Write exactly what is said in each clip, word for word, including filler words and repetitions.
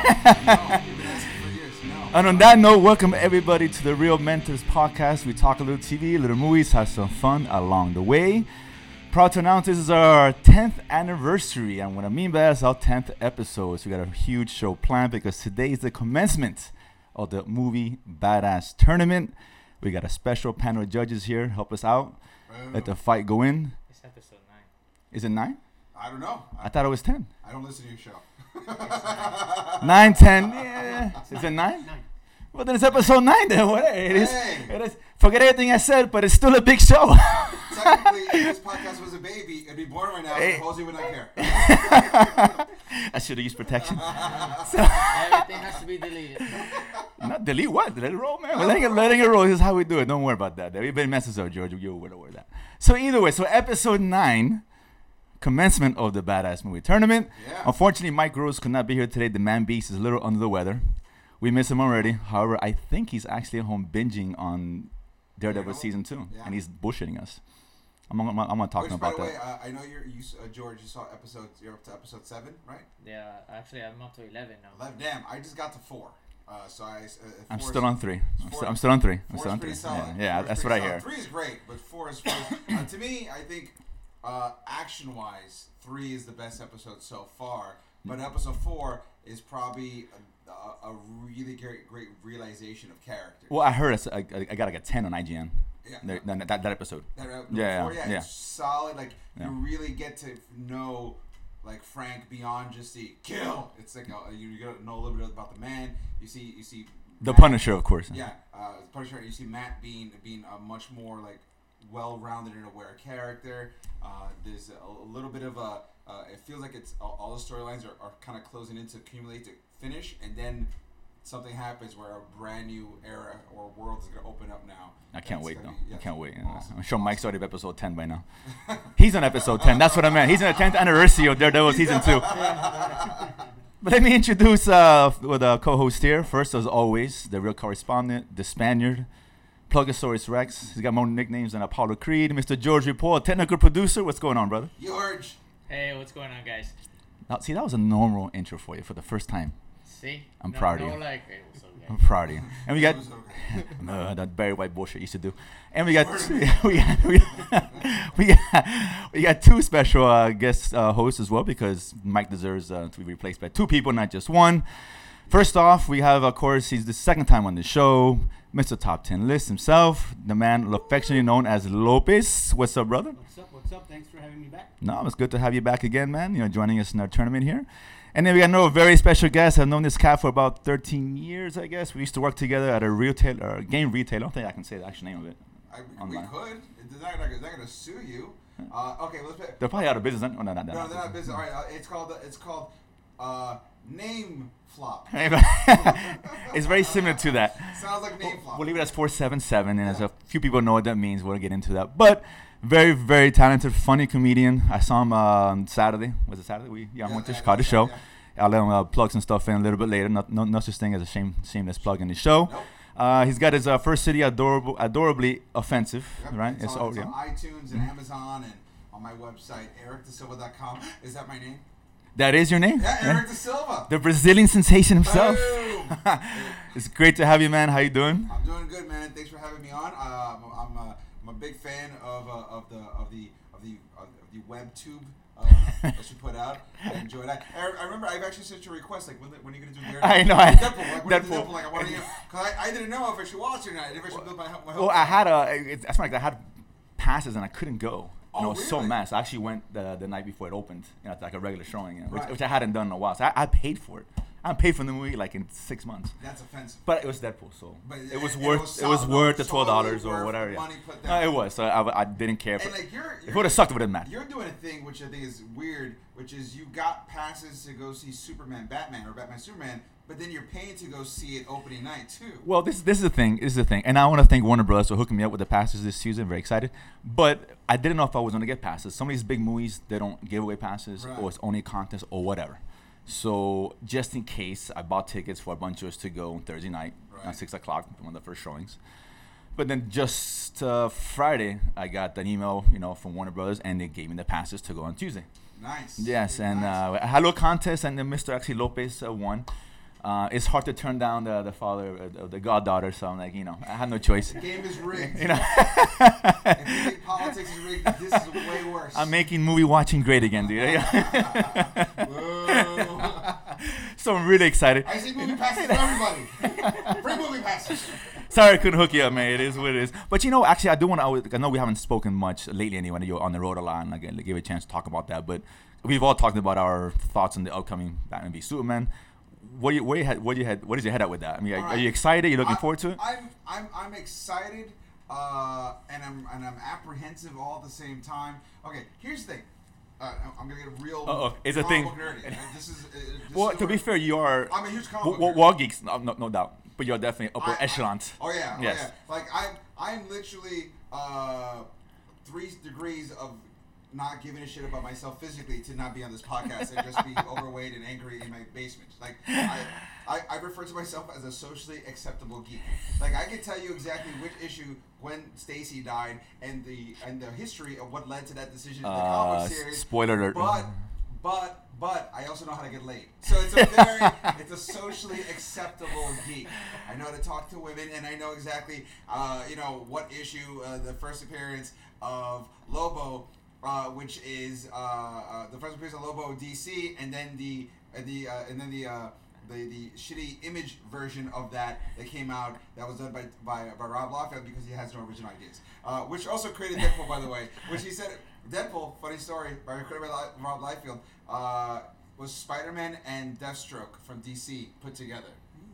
And on that note, welcome everybody to the Real Mentors Podcast. We talk a little T V, a little movies, have some fun along the way. Proud to announce this is our tenth anniversary. And what I mean by that is our tenth episode. So we got a huge show planned because today is the commencement of the movie Badass Tournament. We got a special panel of judges here. Help us out. Let the fight go in. It's episode nine. Is it nine? I don't know. I, I thought it was ten. I don't listen to your show. Nine, ten. Yeah. Is it nine? Nine. Well, then it's episode nine. Then what? It is. Hey. It is. Forget everything I said, but it's still a big show. Technically, if this podcast was a baby, it'd be born right now. Hey. Jose would not care. I should have used protection. So, Everything has to be deleted. not delete what? Let it roll, man. We're letting it, letting it roll. This is how we do it. Don't worry about that. We've been messes up, George. You're aware of that. So either way, so episode nine, commencement of the Badass Movie Tournament. Yeah. Unfortunately, Mike Rose could not be here today. The man beast is a little under the weather. We miss him already. However, I think he's actually at home binging on Daredevil Daredevil? season two, Yeah. and he's bullshitting us. I'm gonna, I'm gonna talk Which, to him by about the way, that. uh, I know you're, you, uh, George, you saw episode, you're up to episode seven, right? Yeah, actually, I'm up to eleven now. Eleven. Damn, I just got to four. Uh, so I, uh, I'm four still is- on three. I'm four- still, I'm still on three. I'm Four still is on three. pretty solid. Yeah, yeah Four is that's what I pretty hear. solid. Three is great, but four is four. uh, to me, I think uh, action-wise, three is the best episode so far. But episode four is probably a, a, a really great, great realization of character. Well, I heard it's, I, I got like a ten on I G N. Yeah. That, that, that, that episode. That, uh, Yeah, before, yeah, yeah, yeah. it's solid. Like Yeah. you really get to know like Frank beyond just the kill. It's like uh, you, you get to know a little bit about the man. You see, you see The Matt- Punisher, of course. Yeah, uh, Punisher. You see Matt being being a much more like well-rounded and aware character. Uh, there's a, a little bit of a. Uh, it feels like it's all, all the storylines are, are kind of closing in to accumulate to finish, and then something happens where a brand new era or world is going to open up now. I can't That's wait gonna though. be- yeah, I can't wait. awesome. I'm sure Mike's already at episode ten by now. He's on episode ten. That's what I meant. He's on the tenth anniversary of Daredevil season two. But let me introduce uh, with a co-host here. First, as always, the real correspondent, the Spaniard, Plugosaurus Rex. He's got more nicknames than Apollo Creed. Mister George Paul, technical producer. What's going on, brother? George. Hey, what's going on, guys? Now, see, that was a normal intro for you for the first time. See? I'm no, proud of no, you. Like, hey, what's up, I'm guys? proud of you. And we got It was okay. uh, that Barry White bullshit used to do. And we got we got we got, we got, we got two special uh, guest uh, hosts as well because Mike deserves uh, to be replaced by two people, not just one. First off, we have, of course, he's the second time on the show, Mister Top ten List himself, the man affectionately known as Lopez. What's up, brother? What's up? What's up? Thanks for having me back. No, it's good to have you back again, man. You know, joining us in our tournament here. And then we got another very special guest. I've known this cat for about thirteen years, I guess. We used to work together at a retail, or game retail. I don't think I can say the actual name of it. I, we Online. could. They're not, they're not going to sue you. Uh, okay, let's pay. They're probably out of business. Oh, no, no, no. No, they're not business. All right, uh, it's called it's called uh, name flop. It's very similar to that. Sounds like name flop. We'll leave it as four seven seven, and as a few people know what that means, we'll get into that. But very, very talented, funny comedian. I saw him uh, on Saturday. Was it Saturday? We yeah, I Yeah, went to yeah, Chicago yeah, show. yeah. I'll let him uh, plug some stuff in a little bit later. No, no, no such thing as a shame, shameless plug in the show. Nope. Uh, he's got his uh, first city, adorable, adorably offensive, Yep, right? It's, on, oh, it's yeah. on iTunes and Amazon and on my website, eric da silva dot com. Is that my name? That is your name? Yeah, Eric Da Silva. The Brazilian sensation himself. Boom. It's great to have you, man. How you doing? I'm doing good, man. Thanks for having me on. Uh, I'm, I'm, a, I'm a big fan of, uh, of the of the of the of the WebTube uh, that you put out. I enjoy that. I, I remember I've actually sent you a request like when, when are you gonna do Daredevil? I know, I- Deadpool. Like, when are you Deadpool. Deadpool? Like I want to because I, I didn't know if I should watch it or not. If I should build my, my Well, I had a. It's, that's like I had passes and I couldn't go. Oh, And I was so really? mad. So I actually went the, the night before it opened, you know, like a regular showing, you know, which, Right. which I hadn't done in a while. So I, I paid for it. I paid for the movie like in six months. That's offensive. But it was Deadpool, so But it was it worth was it was solid, worth the solid twelve dollars or worth whatever. Yeah. money put No, down. it was. So I, I didn't care. And For, like you're, if it you're would have sucked, it would have mattered. You're doing a thing which I think is weird, which is you got passes to go see Superman, Batman, or Batman, Superman, but then you're paying to go see it opening night too. Well, this this is the thing. This is the thing, and I want to thank Warner Bros. for hooking me up with the passes this season. Very excited, but I didn't know if I was going to get passes. Some of these big movies they don't give away passes, Right. or it's only a contest or whatever. So just in case, I bought tickets for a bunch of us to go on Thursday night Right. at six o'clock, one of the first showings. But then just uh, Friday, I got an email, you know, from Warner Brothers, and they gave me the passes to go on Tuesday. Nice. Yes, and Nice. uh, I had a little contest, and then Mister actually Lopez uh, won. uh, it's hard to turn down the the father, uh, the goddaughter. So I'm like, you know, I had no choice. The game is rigged. You know, If you think politics is rigged, this is way worse. I'm making movie watching great again, dude. Whoa. So I'm really excited. I see movie passes for everybody. Free movie passes. Sorry, I couldn't hook you up, man. It is what it is. But you know, actually, I do want to. I know we haven't spoken much lately. Anyway, you're on the road a lot, and I give you a chance to talk about that. But we've all talked about our thoughts on the upcoming Batman v Superman. What do you, where you head, what do you head, what is your head at with that? I mean, are, All right. are you excited? You looking I, forward to it? I'm, I'm, I'm excited, uh, and I'm, and I'm apprehensive all at the same time. Okay, here's the thing. Uh, I'm- I'm gonna get real. Uh-oh, it's a comic thing. book nerdy. Uh, This is. Uh, this Well, is to be where- fair, you are I'm a huge comic w- book w- nerd. wall geeks, no, no, no doubt. But you're definitely upper I- I- echelons. Oh yeah, Yes. oh yeah. Like I'm, I'm literally uh, three degrees of not giving a shit about myself physically to not be on this podcast and just be overweight and angry in my basement. Like I, I, I refer to myself as a socially acceptable geek. Like I can tell you exactly which issue Gwen Stacy died and the and the history of what led to that decision in the Uh, comic series. spoiler alert. But but but I also know how to get laid. So it's a very it's a socially acceptable geek. I know how to talk to women, and I know exactly uh, you know what issue uh, the first appearance of Lobo, uh, which is uh, uh, the first appearance of Lobo D C, and then the uh, the uh, and then the. Uh, the, the shitty image version of that that came out that was done by by, by Rob Liefeld because he has no original ideas. Uh, which also created Deadpool, by the way. Which he said Deadpool, funny story, by created by Li- Rob Liefeld, uh, was Spider-Man and Deathstroke from D C put together.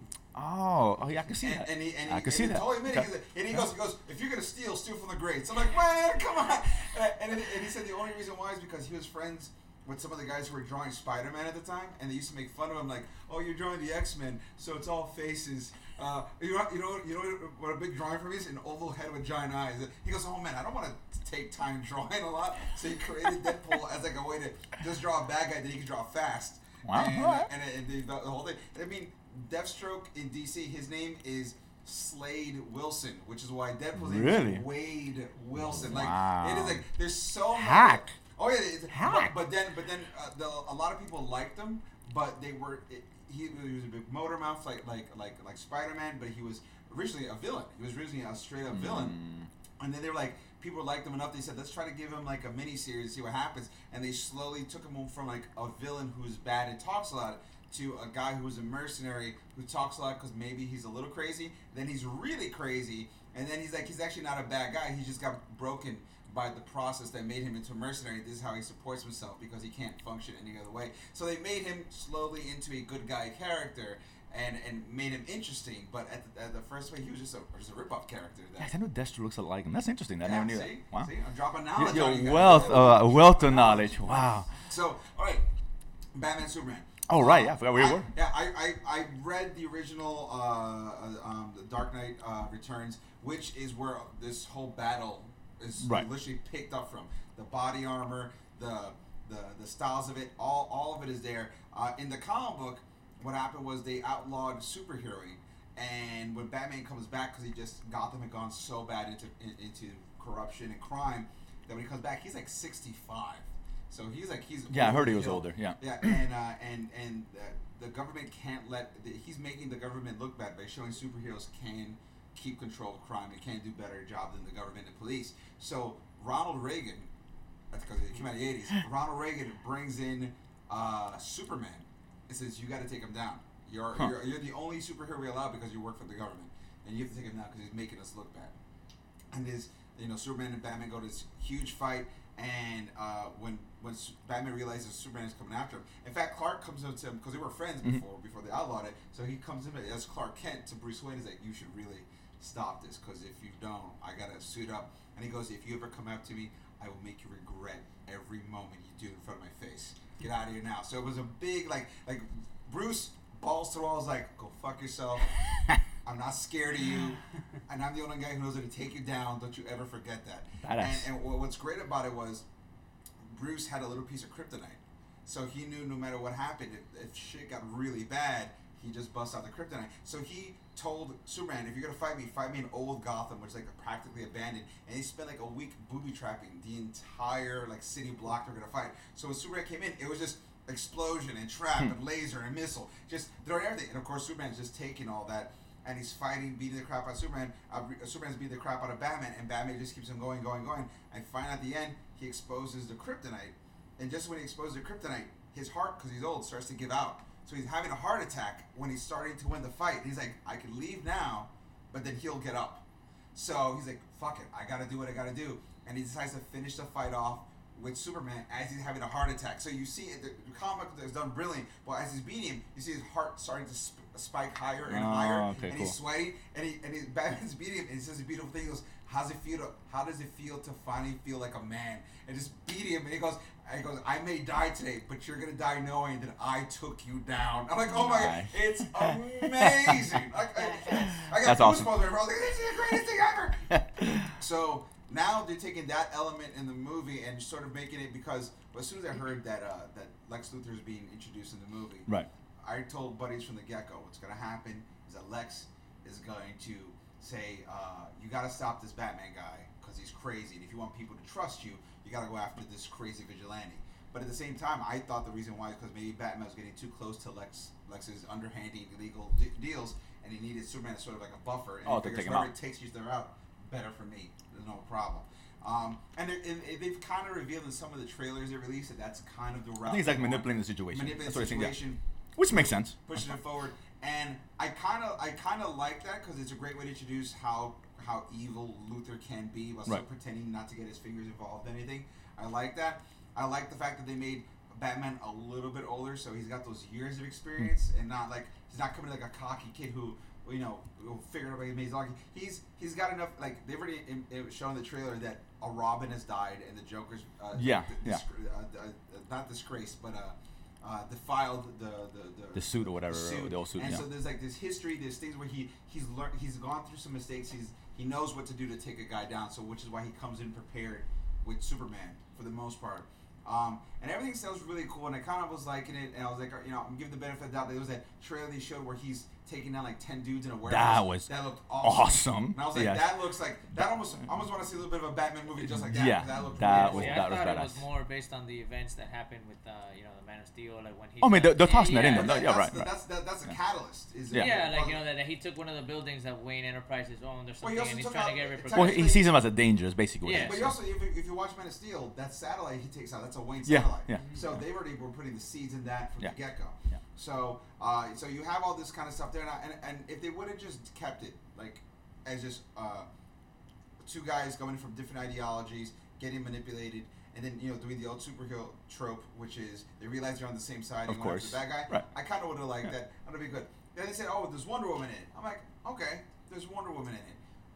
Oh, oh yeah, I can see And, that. and he and I he, can see and he that. totally admitted, Okay. he's like- and he goes, he goes, if you're gonna steal, steal from the greats. I'm like, man, come on. And, and, and he said the only reason why is because he was friends with some of the guys who were drawing Spider-Man at the time, and they used to make fun of him, like, "Oh, you're drawing the X-Men, so it's all faces." Uh, you know, you know, you know what a big drawing for me is? An oval head with giant eyes. He goes, "Oh man, I don't want to take time drawing a lot," so he created Deadpool as like a way to just draw a bad guy that he can draw fast. Wow. And, Alright. and, and the, the whole thing. I mean, Deathstroke in D C, his name is Slade Wilson, which is why Deadpool's name Really? is Wade Wilson. Wow. Like it is like there's so many. Hack. Oh yeah, it's, Hack. But, but then, but then, uh, the, a lot of people liked him, but they were. It, he, he was a big motor mouth, like like like like Spider-Man, but he was originally a villain. He was originally a straight up villain, Mm. and then they were like, people liked him enough. They said, let's try to give him like a mini series, see what happens. And they slowly took him from like a villain who's bad and talks a lot to a guy who was a mercenary who talks a lot because maybe he's a little crazy. Then he's really crazy, and then he's like, he's actually not a bad guy. He just got broken by the process that made him into a mercenary. This is how he supports himself because he can't function any other way. So they made him slowly into a good guy character and, and made him interesting. But at the, at the first way, he was just a, just a rip-off character. That, Yes, I know Destro looks alike him. That's interesting. I yeah, never knew see? that. Wow. See? I'm dropping Your, knowledge your on you guys. wealth, uh, a wealth of knowledge. Wow. So, all right, Batman, Superman. Oh right, yeah, I forgot where you I, were. Yeah, I, I, I read the original uh, uh, um, The Dark Knight uh, Returns, which is where this whole battle is Right. literally picked up from. The body armor, the the, the styles of it, all, all of it is there. Uh, in the comic book, what happened was they outlawed superheroing, and when Batman comes back, because he just Gotham had gone so bad into in, into corruption and crime, that when he comes back, he's like sixty-five. So he's like he's Yeah, I heard he over was the hill. older. Yeah. Yeah, and uh, and and uh, the government can't let the, he's making the government look bad by showing superheroes can keep control of crime and can do better job than the government and police. So Ronald Reagan, that's because it came out in the eighties. Ronald Reagan brings in uh, Superman and says, "You got to take him down. You're, Huh. you're you're the only superhero we allow because you work for the government, and you have to take him down because he's making us look bad." And there's you know Superman and Batman go to this huge fight. And uh, when when S- Batman realizes Superman is coming after him, in fact, Clark comes up to him because they were friends Mhm. before before they outlawed it. So he comes in as Clark Kent to Bruce Wayne. He's like, "You should really stop this because if you don't, I gotta suit up." And he goes, "If you ever come up to me, I will make you regret every moment you do in front of my face. Get out of here now." So it was a big like like Bruce balls to the walls like, "Go fuck yourself. I'm not scared of you, and I'm the only guy who knows how to take you down. Don't you ever forget that." Badass. And, and wha- what's great about it was Bruce had a little piece of kryptonite, so he knew no matter what happened, if, if shit got really bad, he just busts out the kryptonite. So he told Superman, "If you're gonna fight me, fight me in old Gotham, which is like practically abandoned." And he spent like a week booby trapping the entire like city block they're gonna fight. So when Superman came in, it was just explosion and trap and laser and missile, just throwing everything. And of course, Superman's just taking all that, and he's fighting, beating the crap out of Superman. Uh, Superman's beating the crap out of Batman, and Batman just keeps him going, going, going. And finally, at the end, he exposes the kryptonite. And just when he exposes the kryptonite, his heart, because he's old, starts to give out. So he's having a heart attack when he's starting to win the fight. And he's like, I can leave now, but then he'll get up. So he's like, fuck it, I gotta do what I gotta do. And he decides to finish the fight off with Superman as he's having a heart attack. So you see, the, the comic is done brilliant, but as he's beating him, you see his heart starting to sp- spike higher and Oh, higher, okay, and cool. he's sweating, and he and he, Batman's beating him, and he says a beautiful thing. He goes, "How's it feel? To, how does it feel to finally feel like a man?" And just beating him, and he goes, and he goes, "I may die today, but you're gonna die knowing that I took you down." I'm like, "Oh my god, it's amazing!" Like, I, I got That's awesome. goosebumps. Right? I was like, "This is the greatest thing ever." So now they're taking that element in the movie and sort of making it, because as soon as I heard that uh, that Lex Luthor is being introduced in the movie, Right. I told buddies from the get-go, what's going to happen is that Lex is going to say, uh, you got to stop this Batman guy because he's crazy, and if you want people to trust you, you got to go after this crazy vigilante. But at the same time, I thought the reason why is because maybe Batman was getting too close to Lex Lex's underhanding illegal de- deals, and he needed Superman as sort of like a buffer. And Oh, he to figures take him whoever out. it takes you there out, better for me. There's no problem. Um, and, they're- and they've kind of revealed in some of the trailers they released that that's kind of the route. I think it's like they're going. manipulating the situation. Manipulating That's the what I think. Yeah. situation. Which makes sense. Pushing it forward, and I kind of, I kind of like that because it's a great way to introduce how how evil Luthor can be while still Right. pretending not to get his fingers involved in anything. I like that. I like the fact that they made Batman a little bit older, so he's got those years of experience, and not like he's not coming like a cocky kid who, you know, will figure it out. Like he's lucky. He's he's got enough. Like they've already in, in, shown in the trailer that a Robin has died and the Joker's uh, Yeah, d- yeah. disgra- uh, uh, not disgraced, but uh. Uh, defiled the the, the The suit or whatever, the, or suit. the old suit, and yeah. so there's like this history, there's things where he he's learned, he's gone through some mistakes. He's he knows what to do to take a guy down. So which is why he comes in prepared with Superman for the most part. Um, and everything sounds really cool, and I kind of was liking it. And I was like, you know, I'm giving the benefit of the doubt. There was that trailer they showed where he's taking down like ten dudes in a warehouse. That was that looked awesome. awesome. And I was like, Yes. that looks like that almost. I almost want to see a little bit of a Batman movie just like that. Yeah, 'cause that looked that really was- See, cool. I that thought it badass. was more based on the events that happened with, uh, you know, the Man of Steel, like when he. Oh, I mean, they're- they're Yeah, tossing that in yeah, there. But No, that- yeah, that's right, the, right. That's that, that's a catalyst. Is Yeah. Yeah, like you know that, that he took one of the buildings that Wayne Enterprises owned or Well, he something, also and he's took trying out- to get it's repercussions. Well, he sees him as a danger, is basically what Yeah. it But is. you also, if you, if you watch Man of Steel, that satellite he takes out, that's a Wayne Yeah, satellite. yeah. So they already were putting the seeds in that from Yeah. the get go. Yeah. So, uh, so you have all this kind of stuff there, and, I, and and if they would have just kept it like as just uh, two guys going from different ideologies, getting manipulated, and then you know doing the old superhero trope, which is they realize they're on the same side. Of and went after course. the bad guy. Right. I kind of would have liked Yeah. that. That'd be good. Then they said, "Oh, there's Wonder Woman in it." I'm like, okay, there's Wonder Woman in it.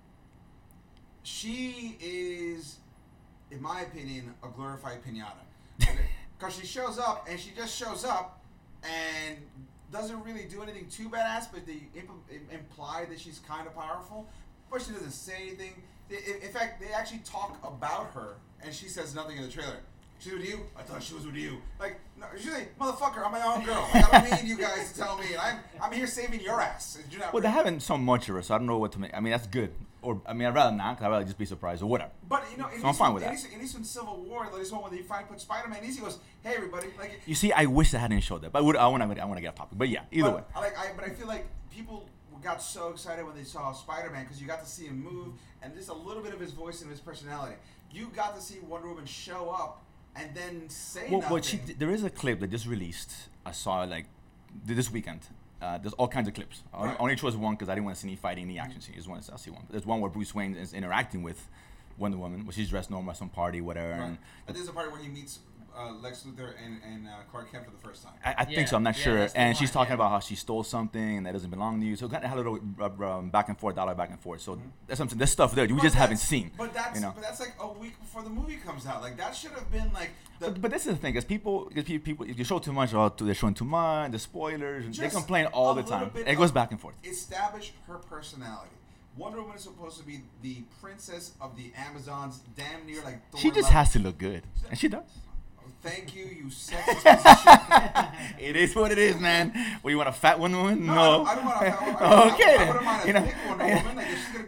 She is, in my opinion, a glorified pinata. Because she shows up, and she just shows up, and doesn't really do anything too badass, but they imp- im- imply that she's kind of powerful, but she doesn't say anything. They, in in fact, they actually talk about her, and she says nothing in the trailer. She's with you? I thought she was with you. Like, no, she's like, motherfucker, I'm my own girl. Like, I don't need you guys to tell me. And I'm, I'm here saving your ass. You're not Well, they haven't so much of her, so I don't know what to make. I mean, that's good. Or I mean, I'd rather not. Cause I'd rather just be surprised or whatever. But you know, at So I'm least, fine with at that. least, at least in Civil War, at least when they finally put Spider-Man, he goes, "Hey, everybody!" Like, You see, I wish they hadn't showed that, but I would. I want to. I want to get off topic. But yeah, either but, way. I like, I, but I feel like people got so excited when they saw Spider-Man because you got to see him move and just a little bit of his voice and his personality. You got to see Wonder Woman show up and then say Well, nothing. well, she, there is a clip that just released. I saw it like th- this weekend. Uh, there's all kinds of clips. I only- Right. only chose one because I didn't want to see any fighting, any action scene. I just wanted to see one. There's one where Bruce Wayne is interacting with Wonder Woman, where she's dressed normal at some party, whatever. Right. And But this is the part where he meets uh, Lex Luthor and, and uh, Clark Kent for the first time. I, I think Yeah, so. I'm not yeah, sure. that's the And she's one, talking yeah. about how she stole something and that doesn't belong to you. So kind of had a little uh, um, back and forth, dollar back and forth. So that's something. There's stuff there we But just haven't that's- seen. But that's you know. but that's like a week before the movie comes out. Like that should have been like the. But, but this is the thing, because people, cause pe- people, if you show too much, or they're showing too much, the spoilers, and they Just complain all a the little time. bit It goes of- back and forth. Establish her personality. Wonder Woman is supposed to be the princess of the Amazons, damn near like Thor She just level. has to look good, and she does. Thank you, you sexist piece of shit. It is what it is, man. What, you want a fat Wonder Woman? No, No. I don't, I don't want to. I, I, Okay, I, I wouldn't mind a you know. thick Wonder Woman. Like if she's gonna be the, those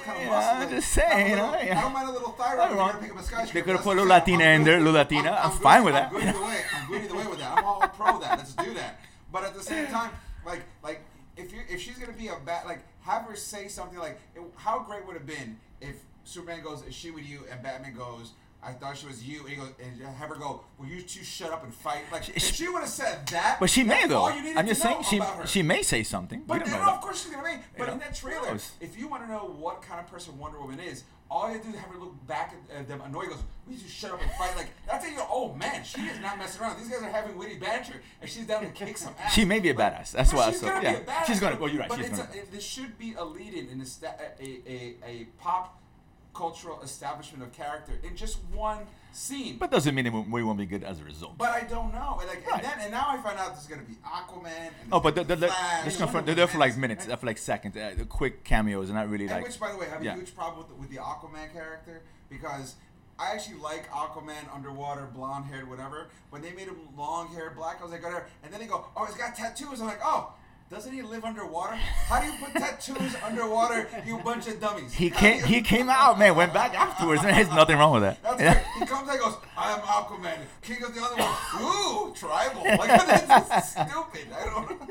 those kind of Yeah, muscles. I'm like, just saying, have a little- huh? Yeah. I don't mind a little thyroid. Nothing If you're wrong. gonna pick up a skyscraper. They could have That's put a what little I'm saying. Latina I'm in good- there, little I'm- Latina. I'm good- fine with I'm that. good either way. I'm good either way with that. I'm all pro that. Let's do that. But at the same time, like like if you if she's gonna be a bat, like have her say something like, it, how great would it have been if Superman goes, "Is she with you?" and Batman goes, "I thought she was you," and he goes, and have her go, "Will you two shut up and fight?" Like She- if she would have said that, But she may that's though. all you needed I'm just to know saying she about her. she may say something. But we don't then, know that. of course she's gonna make. But You in know, that who trailer, knows? if you want to know what kind of person Wonder Woman is, all you have to do is have her look back at uh, them annoyed. Goes, "We need to shut up and fight." Like that's how you go, "Oh man, she is not messing around. These guys are having witty banter, and she's down to kick some ass." She may be a Like, badass. That's but why I she's saw- gonna yeah. be a badass. She's gonna- well, you're right, But she's it's gonna- a, it, this should be a lead-in in a, sta- a, a a pop cultural establishment of character in just one scene. But doesn't mean it won't- we won't be good as a result. But I don't know. And Like, Right. and, then, and now I find out there's gonna be Aquaman. And Oh, but there's they're, gonna they're, be Flash, just and confirm, Wonder they're there for like Woman, minutes, and- uh, for like seconds, uh, quick cameos, and not really And like. which, by the way, I have yeah. a huge problem with the, with the Aquaman character because I actually like Aquaman underwater, blonde haired, whatever. When they made him long haired, black, I was like, whatever. And then they go, "Oh, he's got tattoos." I'm like, "Oh, doesn't he live underwater? How do you put tattoos underwater, you bunch of dummies?" He How came. do you- He came out, man. Went back afterwards. There's nothing wrong with that. That's Yeah. right. He comes and goes, "I am Aquaman." King of the other one. Ooh, tribal. Like that's just stupid. I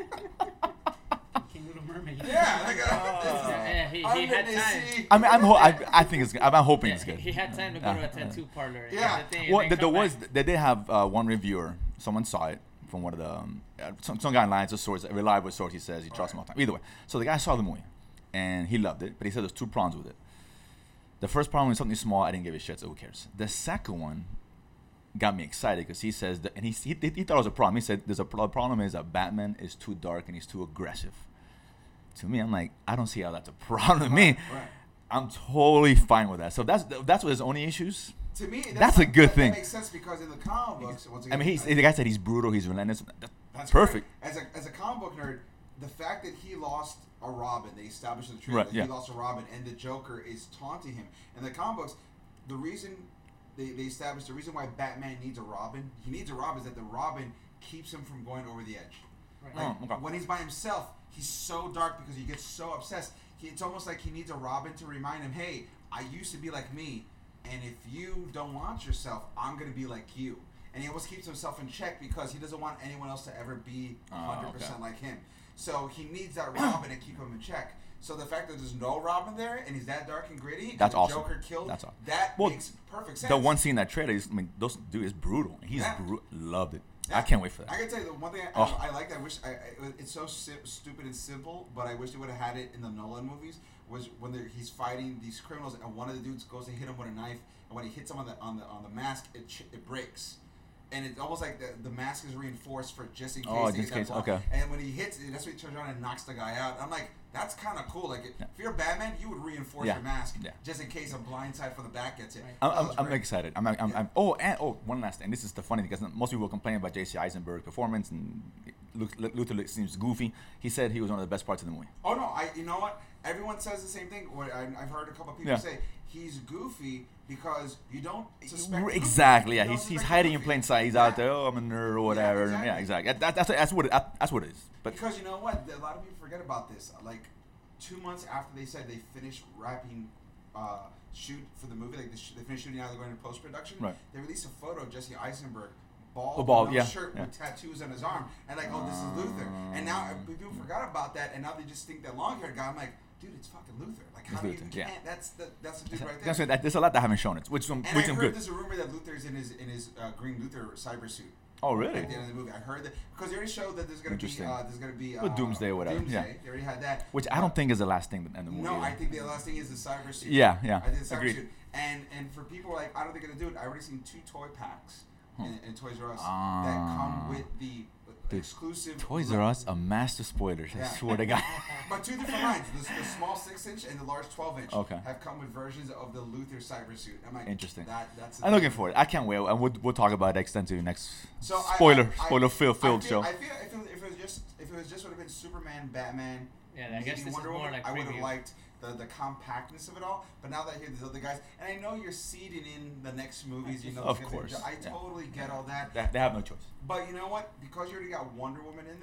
don't. King Little Mermaid. Yeah. Like, Yeah, he, he under had the time. sea. I mean, I'm. Ho- I, I think it's. I'm hoping Yeah, it's good. He had time to go Uh, to a uh, tattoo parlor. and Yeah. get the thing and Well, then there, there come was. back. They did have uh, one reviewer. Someone saw it from one of the um, uh, some, some guy in lines of source, a reliable source. He says he trusts him all the time. Either way, so the guy saw the movie, and he loved it. But he said there's two problems with it. The first problem is something small. I didn't give a shit. So who cares? The second one got me excited because he says that, and he, he he thought it was a problem. He said there's a pro- problem is that Batman is too dark and he's too aggressive. To me, I'm like, I don't see how that's a problem to me. Right. I'm totally fine with that. So if that's if that's what his only issues. To me, That's a good that, thing. That makes sense because in the comic books, once I again, mean, he's, the guy said he's brutal, he's relentless. That- That's perfect. correct. As a as a comic book nerd, the fact that he lost a Robin, they established in the trailer Right, that yeah. he lost a Robin, and the Joker is taunting him. In the comic books, the reason they, they established the reason why Batman needs a Robin, he needs a Robin, is that the Robin keeps him from going over the edge. Right. Like, Oh, okay. when he's by himself, he's so dark because he gets so obsessed. He, it's almost like he needs a Robin to remind him, "Hey, I used to be like me, and if you don't want yourself, I'm gonna be like you." And he almost keeps himself in check because he doesn't want anyone else to ever be Oh, one hundred percent okay. like him. So he needs that Robin to keep him in check. So the fact that there's no Robin there and he's that dark and gritty, That's and the awesome. Joker killed, That's awesome. that Well, makes perfect sense. The one scene in that trailer is, I mean, those dude is brutal. He's Yeah. bru- loved it. Yeah. I can't wait for I that. can tell you the one thing I, Oh. I, I like. I wish I, I, it's so sim- stupid and simple, but I wish they would have had it in the Nolan movies. Was when they're, he's fighting these criminals, and one of the dudes goes to hit him with a knife, and when he hits him on the on the on the mask, it ch- it breaks, and it's almost like the, the mask is reinforced for just in case. Oh, they just get in that case, blow. okay. And when he hits it, that's when he turns around and knocks the guy out. I'm like, that's kind of cool. Like, Yeah. if you're Batman, you would reinforce Yeah. your mask Yeah. just in case a blind side from the back gets it. Right. I'm, That I'm, was I'm great. excited. I'm, I'm, Yeah. I'm, oh, and oh, one last thing. This is the funny thing because most people complain about J C Eisenberg's performance and Luth- Luthor seems goofy. He said he was one of the best parts of the movie. Oh no, I you know what? Everyone says the same thing. What I, I've heard a couple people Yeah. say he's goofy because you don't suspect. goofy. Exactly. Yeah, You don't he's he's suspect hiding in goofy. plain sight. He's Yeah. out there. Oh, I'm a nerd or whatever. Yeah, exactly. exactly. That, that's that's what it, that's what it is. But Because you know what? A lot of people forget about this. Like two months after they said they finished wrapping uh, shoot for the movie, like the sh- they finished shooting, now they're going to post production. Right. They released a photo of Jesse Eisenberg. Bald, Oh, bald, with no yeah, shirt yeah. with tattoos on his arm, and like, oh, this is Luther. And now uh, people forgot about that, and now they just think that long-haired guy. I'm like, dude, it's fucking Luther. Like, how It's do you Luther, can't? yeah. That's the that's the dude right there. That's what- that- there's a lot that haven't shown it, which some And which I I'm heard good. there's a rumor that Luther's in his in his uh, Green Luther cyber suit. Oh, really? At the end of the movie, I heard that because they already showed that there's gonna be Interesting. uh, there's gonna be uh, Well, Doomsday or whatever, Doomsday. yeah. They already had that. Which I don't think is the last thing in the movie. No, either. I think the last thing is the cyber suit. Yeah, yeah, I think the cyber agreed. suit. And and for people like I don't think they're gonna do it. I already seen two toy packs Hmm. in, in Toys R Us that Ah. come with the Dude, exclusive Toys R Us, a master spoilers. I Yeah. swear to God. But two different lines. The, the small six inch and the large twelve inch Okay. have come with versions of the Luther cyber suit. I'm like, Interesting. That, that's the I'm thing. looking for it. I can't wait, and we'll, we'll talk about it extensively next So I- spoiler I, I, spoiler filled I filled feel, show. I feel if it, was, if it was just if it was just would have been Superman, Batman, Yeah, I maybe guess this is Wonder more Woman, like I would have preview. liked the, the compactness of it all. But now that I hear these other guys, and I know you're seeding in the next movies, you know, Of it's gonna be- course, I yeah. totally get all that. They, they have no choice. But you know what? Because you already got Wonder Woman in there,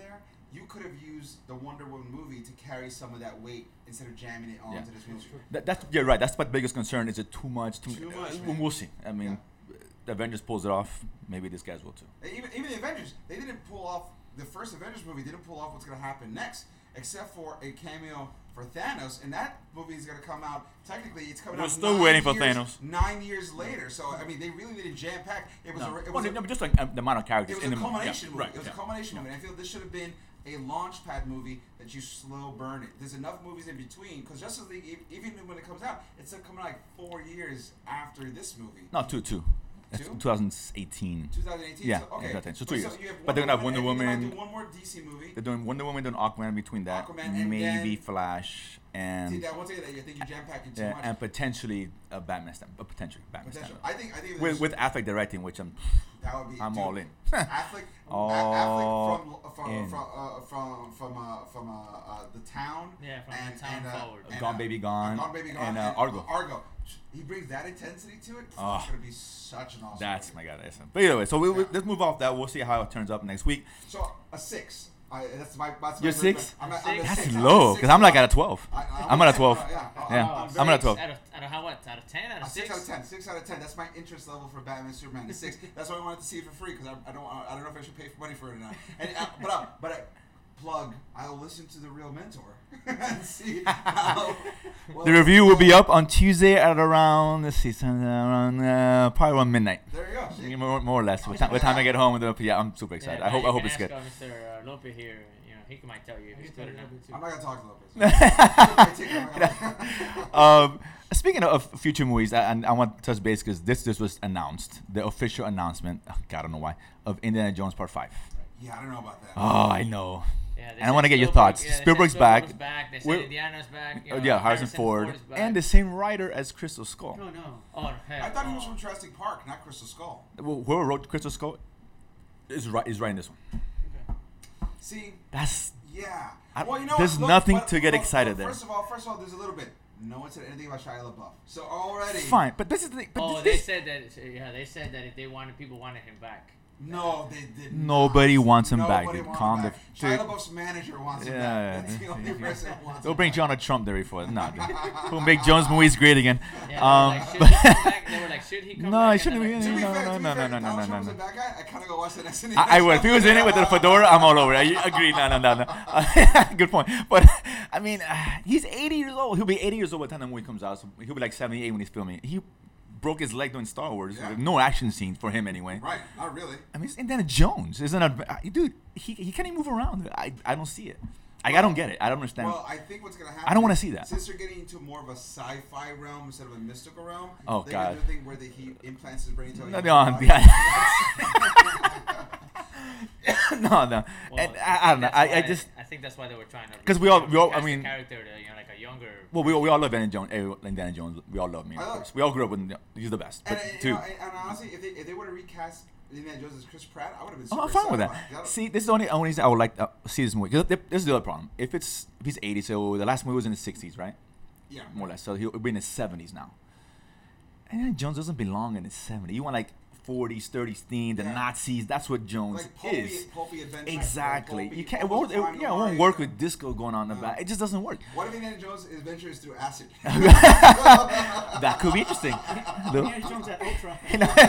you could have used the Wonder Woman movie to carry some of that weight instead of jamming it onto Yeah. this movie. That, that's you're right. That's my biggest concern. Is it too much? Too, Too uh, much, we'll, man. we'll see. I mean, the Avengers pulls it off. Maybe these guys will too. And Even even the Avengers, they didn't pull off the first Avengers movie. Didn't pull off what's going to happen next, except for a cameo for Thanos, and that movie is going to come out. Technically, it's coming We're out. still nine waiting for years- Thanos. Nine years later, so I mean, they really didn't jam pack. It was No. a, it Well, was a, no, but just like um, the amount of characters It was in a the movie. culmination Yeah, movie. right, It was yeah. a culmination movie. And I feel this should have been a launch pad movie that you slow burn it. There's enough movies in between because Justice League, e- even when it comes out, it's still coming out like four years after this movie. No, two, two. That's Two? twenty eighteen. twenty eighteen. Yeah, So, okay. exactly. So But two years. you have But they're gonna have Wonder and they might Woman. do one more D C movie. They're doing Wonder Woman, doing Aquaman between that. Aquaman, and maybe then- Flash, See, and that, I won't tell you that. I think you're jam packing too yeah, much. and potentially a Batman stand, uh, potentially Batman stand. Potential. I think. I think With there's- with Affleck directing, which I'm that would be. I'm dude, all in. Affleck, All Affleck from from in. from uh, from from uh, from uh, uh, the town. Yeah, from and, the town and, uh, forward. and, Gone uh, Baby Gone, Gone Baby Gone, and, uh, Argo. Argo. He brings that intensity to it. Oh. It's gonna be such an awesome. That's movie. my god. That's but anyway, so we, we, Yeah. let's move off that. We'll see how it turns up next week. So a six. I, that's my. That's You're my six? I'm at, Six? I'm at That's six. I'm low at because I'm like at a six. twelve. I, I, I'm at a six. twelve. Uh, yeah, I- Yeah. I'm I'm very- at a twelve. Out of, out of how what? Out of ten? Out A of six six? out of ten. Six out of ten. That's my interest level for Batman Superman. A six. That's why I wanted to see it for free because I, I don't I don't know if I should pay for money for it or not. And uh, but uh, but I, plug. I'll listen to the Real Mentor and see how. Well, The review will be up on Tuesday at around let's see, some- around uh, probably around midnight. There you go. See? More, more or less. What time, what time I get home? With the, yeah, I'm super excited. I hope I hope it's good. Ask, uh, Mister Uh, Lope here. You know, he might tell you if I it's can good tell or you not. a little bit too. I'm not gonna talk to Lopez. I'm not um, speaking of future movies, I- and I want to touch base because this this was announced, the official announcement. Oh, God, I don't know why of Indiana Jones Part Five. Yeah, I don't know about that. Oh, I know. Yeah, they And I said wanna get your Spielberg- thoughts. yeah, they said Spielberg's back. Spielberg's back. They said We're- Indiana's back. You Uh, know, yeah, Harrison Ford, is back. and the same writer as Crystal Skull. Oh no. Oh, hell. I thought he was oh. from Jurassic Park, not Crystal Skull. Wh- Whoever wrote Crystal Skull is right is writing this one. Okay. See, That's yeah. I- well, you know, there's what? nothing but- to get but- excited but there. First of all, first of all, there's a little bit. No one said anything about Shia LaBeouf. So already, fine, but this is the thing. But Oh, this, they this- said that. Yeah, they said that if they wanted, people wanted him back. No, they did. Nobody not. wants him back, Nobody dude. wants Calm him the- back. Shia dude. LaBeouf's manager wants him Yeah, back. That's yeah. the only person who wants They'll him bring back. Donald Trump there for it. Nah, dude. Who'll make Jones movies great again? Yeah, Um, they, were like, should he come back? They were like, should he come No, back? he And shouldn't I'm be like, in To be No, fair, no, to be no, fair, no, no, Donald no, Trump's no. a bad guy. I kind of go watch the next. I, I would. If he was in it with the fedora, I'm all over. I agree. No, no, no, no. Good point. But I mean, uh, he's eighty years old. He'll be eighty years old by the time the movie comes out. So he'll be like seventy-eight when he's filming. He broke his leg doing Star Wars. Yeah. No action scenes for him anyway. Right, not really. I mean, it's Indiana Jones. Isn't it? Dude, he, he can't even move around. I, I don't see it. I, I don't get it. I don't understand. Well, I think what's gonna happen. I don't wanna is, see that. Since they're getting into more of a sci-fi realm instead of a mystical realm. Oh, they're God. gonna do the thing where the, he implants his brain into a No, human no, body. yeah. no, no. Well, And I, I don't know. that's I, I why- just I think that's why they were trying to. 'Cause we all- we all- I recast the mean- character, to, you know, like a younger. well, we all, we all love Indiana Jones. eh, Indiana Jones. We all love me, of I love- course. We all grew up with. He's the best. And, But uh, you dude, know, and, and honestly, if they if they would have recast Indiana Jones as Chris Pratt, I would have been. oh, Super I'm fine with excited that. about it. See, this is the only only reason I would like to see this movie. 'Cause th- this is the other problem. If it's if he's eighty, so the last movie was in the sixties, right? Yeah. More or less. So he'll be in his seventies now. And Jones doesn't belong in his seventies. You want like forties, thirties theme, the Yeah. Nazis. That's what Jones Like pulpy, is. pulpy adventure. Exactly. Like pulpy, You can't. It almost won't, crime it, yeah, it won't noir, work yeah. with disco going on in the No. back. It just doesn't work. What if Indiana Jones' adventure is through acid? That could be interesting. No? Indiana Jones at Ultra.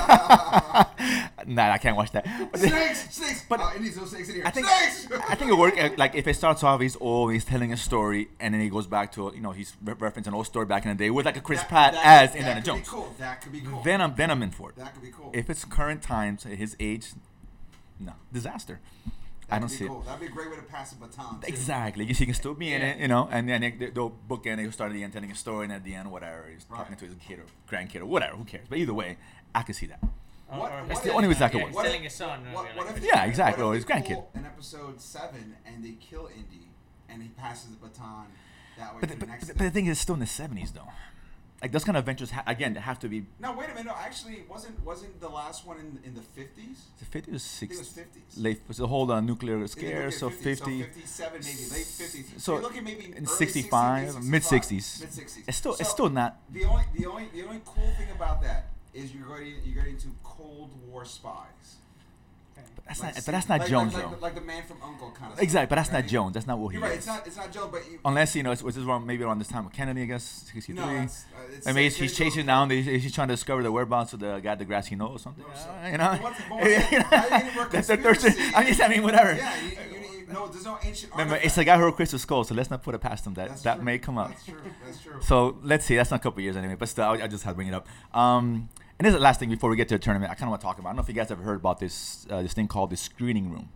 Nah, I can't watch that. But the- snakes, snakes. But oh, it needs those snakes in here. I think snakes. I think it work uh, like if it starts off he's old, he's telling a story, and then he goes back to you know he's re- referencing an old story back in the day with like a Chris That- Pratt that- as that Indiana could Jones. Be cool. That could be cool. Then I'm then I'm in for it. that could be cool. If it's current times, at his age, no disaster. That I don't could see be it. cool. That'd be a great way to pass the baton. too. Exactly. You see, he can still be in Yeah. it, you know, and then they, they'll book in, he'll start at the end telling a story, and at the end, whatever, he's Right. talking to his kid or grandkid or whatever, who cares? But either way, I can see that. Or- What- or what he's if- the only reason I could yeah, watch. he's What if- telling his son. uh, What, like, what if Yeah, exactly, What or if his they grandkid. pull in episode seven and they kill Indy and he passes the baton that way But, to the, the but, next but the thing. thing is, it's still in the seventies, though. Like, those kind of adventures, ha- again, they have to be No, wait a minute. No, actually, wasn't wasn't the last one in in the fifties? the fifties or I think it was sixties. fifties. Late, it was the whole uh, nuclear In the scare, nuclear so fifties, fifty. so fifty-seven maybe, late fifties. So, you're looking maybe in early sixty-five, sixties, mid sixties. mid sixties. It's still, it's So, still not. The only, the only, the only cool thing about that is you're going, you're getting into Cold War spies, But that's Like not. But Steve- that's not like, Jones like, though. Like, like the man from Uncle kind of. Exactly, but that's right? not Jones. That's not what he You're right. is. It's not. It's not Jones, but you, Unless you know, it's, it's just around maybe around this time with Kennedy, I guess, sixty-three. no, it's, uh, it's, I mean, it's, he's it's chasing a- down. The, he's trying to discover the whereabouts of the guy at the grassy knoll or something. No, so- Uh, you know, But what's- but what's- You know? how you gonna work That's the Thursday. conspiracy? I mean, I mean, whatever. Yeah, you, you, you, no, there's no ancient. Remember, it's artifact. the guy who wrote Crystal Skull, so let's not put it past him that That's that true. may come up. That's true. That's true. So let's see. That's not a couple years anyway, but still, I, I just had to bring it up. Um, and this is the last thing before we get to the tournament. I kind of want to talk about. I don't know if you guys ever heard about this uh, this thing called the screening room.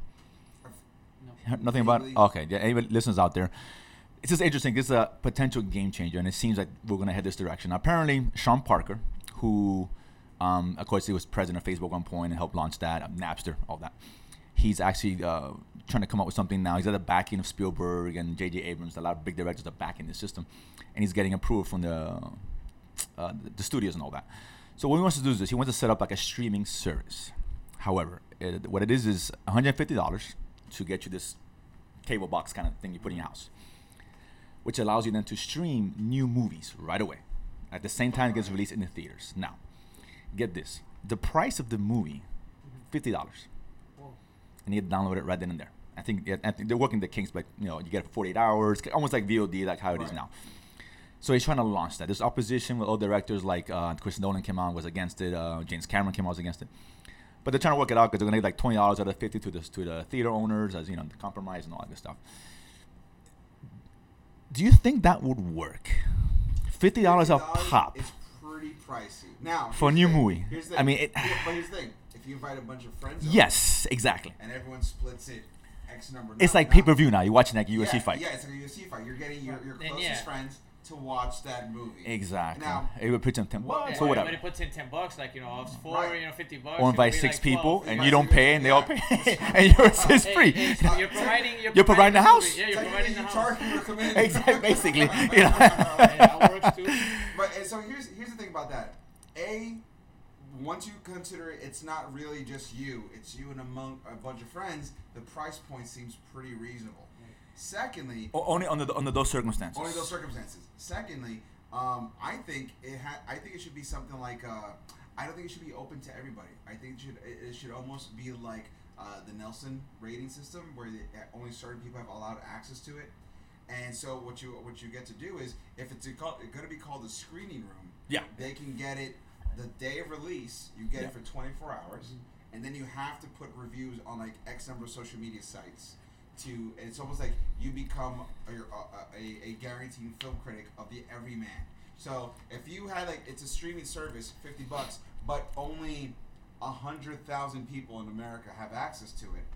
Heard Nothing about it? Vaguely. Okay, yeah, anybody listeners out there. It's just interesting. This is a potential game changer, and it seems like we're going to head this direction. Apparently, Sean Parker, who, um, of course, he was president of Facebook at one point and helped launch that, um, Napster, all that. He's actually uh, trying to come up with something now. He's at the backing of Spielberg and J J Abrams. A lot of big directors are backing the system, and he's getting approved from the uh, the studios and all that. So what he wants to do is this: he wants to set up like a streaming service. However, it, what it is is one hundred fifty dollars to get you this cable box kind of thing you put in your house, which allows you then to stream new movies right away at the same time it gets released in the theaters. Now, get this: the price of the movie, fifty dollars, Whoa. and you get to download it right then and there. I think, yeah, I think they're working the kinks, but you know, you get it for forty-eight hours, almost like V O D, like how it is Right. now. So he's trying to launch that. There's opposition with all directors, like uh, Chris Nolan came out, was against it. Uh, James Cameron came out, was against it. But they're trying to work it out because they're gonna give like twenty dollars out of fifty to the to the theater owners, as you know, the compromise and all that good stuff. Do you think that would work? Fifty dollars a pop It's pretty pricey. Now for a here's new the thing. movie. Here's the I thing. mean, it, Yeah, but here's the thing: if you invite a bunch of friends, over yes, exactly. and everyone splits it X number. It's now- like now- pay per view now. You're watching like a U F C yeah, fight. Yeah, it's like a U F C fight. You're getting your, your Then, closest yeah. friends to watch that movie. Exactly. Now- it would put them ten What- bucks Yeah, or whatever. everybody puts in ten bucks, like, you know, it's four, Right. you know, fifty bucks. Or it invite would be six like people twelve. and Invite you don't six pay and they all people, pay and yours is Hey, free. hey, so you're providing, you're, You're providing the house. movie. Yeah, you're Technically, providing the you house. charge people to come in. Exactly, basically. You know. Yeah, that works too. But and so here's here's the thing about that. A, once you consider it, it's not really just you. It's you and among a bunch of friends. The price point seems pretty reasonable. Secondly, O- Only under the, under those circumstances. only those circumstances. Secondly, um, I think it ha- I think it should be something like. Uh, I don't think it should be open to everybody. I think it should it, it should almost be like uh, the Nelson rating system, where the, only certain people have allowed access to it. And so what you what you get to do is, if it's going to be called a screening room, Yeah. they can get it the day of release. You get Yeah. it for twenty-four hours, and then you have to put reviews on like X number of social media sites. To and it's almost like you become a, a, a, a guaranteed film critic of the everyman. So if you had like it's a streaming service, fifty bucks, but only a hundred thousand people in America have access to it.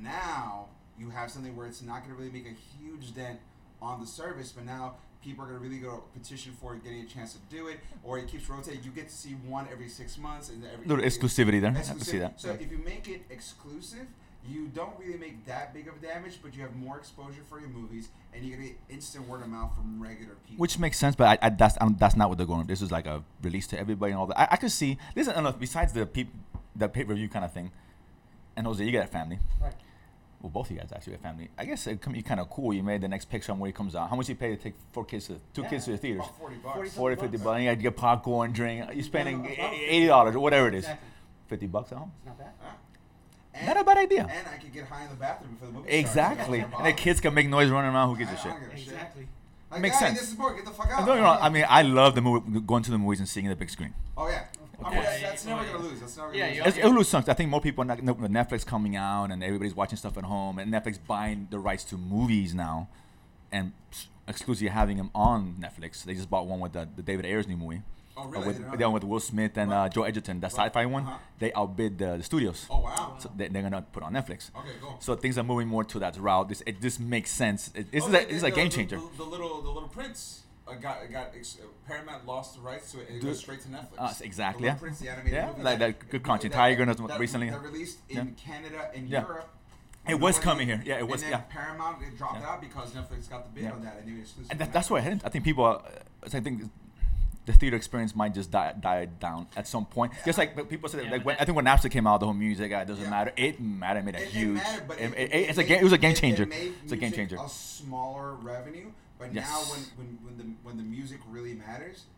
Now you have something where it's not going to really make a huge dent on the service, but now people are going to really go petition for it, getting a chance to do it, or it keeps rotating. You get to see one every six months, and every Little exclusivity there. I have to Exclusive. see that. So if you make it exclusive, you don't really make that big of damage, but you have more exposure for your movies, and you get instant word of mouth from regular people. Which makes sense, but I, I, that's um, that's not what they're going. This is like a release to everybody and all that. I, I could see this. I don't know. Besides the peop, the pay per view kind of thing, and Jose, you got a family. Right. Well, both of you guys actually have family. I guess it can be kind of cool. You made the next picture on where he comes out. How much you pay to take four kids to two Yeah. kids to the theaters? about forty bucks. forty Forty, fifty bucks. bucks. You got to get popcorn, drink. You're spending Yeah, about eighty dollars or whatever it is. Exactly. Fifty bucks at home. It's not bad. Huh? And, Not a bad idea. And I could get high in the bathroom before the movie Exactly. starts. And the kids can make noise running around. Who gives a I shit? don't give a shit. Exactly. Like, Makes hey, sense. This is boring. Get the fuck out. And don't get me wrong. I mean, I love the movie, going to the movies and seeing the big screen. Oh yeah. I mean, Yeah, that's, yeah, that's yeah. never gonna lose. That's never Yeah, gonna you- lose. It's, it will lose something. I think more people are not, no, with Netflix coming out and everybody's watching stuff at home, and Netflix buying the rights to movies now, and exclusively having them on Netflix. They just bought one with the, the David Ayers new movie. Oh Uh, really? I with, didn't know the one that. with Will Smith and uh, Right. Joe Edgerton, that Right. sci-fi one. Uh-huh. They outbid the, the studios, Oh wow. so they, they're gonna put it on Netflix. Okay, cool. So things are moving more to that route. This it just makes sense. It, this Oh, is the- a, this is the- a game the- changer. The, the little, the little Prince uh, got got ex- uh, Paramount lost the rights to it. It Do- goes straight to Netflix. Uh, exactly, The Little yeah. Prince, the animated Yeah, movie like that Good Country that- Tiger that, that that, recently. that released in Yeah. Canada and Yeah. Europe. It was Nobody- coming here. Yeah, it was. And Yeah. then Paramount it dropped Yeah. out because Netflix got the bid Yeah. on that, and they exclusive. And to that, that's Netflix. why I, I think people. Are, I think the theater experience might just die, die down at some point. Just like but people said, Yeah, like but when, that- I think when Napster came out, the whole music uh, it doesn't Yeah. matter. It mattered. It made a It, it huge. mattered, but it, it, it, it, it's a game. It was a game it- changer. It made It's a game music changer. A smaller revenue, but Yes. now when, when, when the when the music really matters, it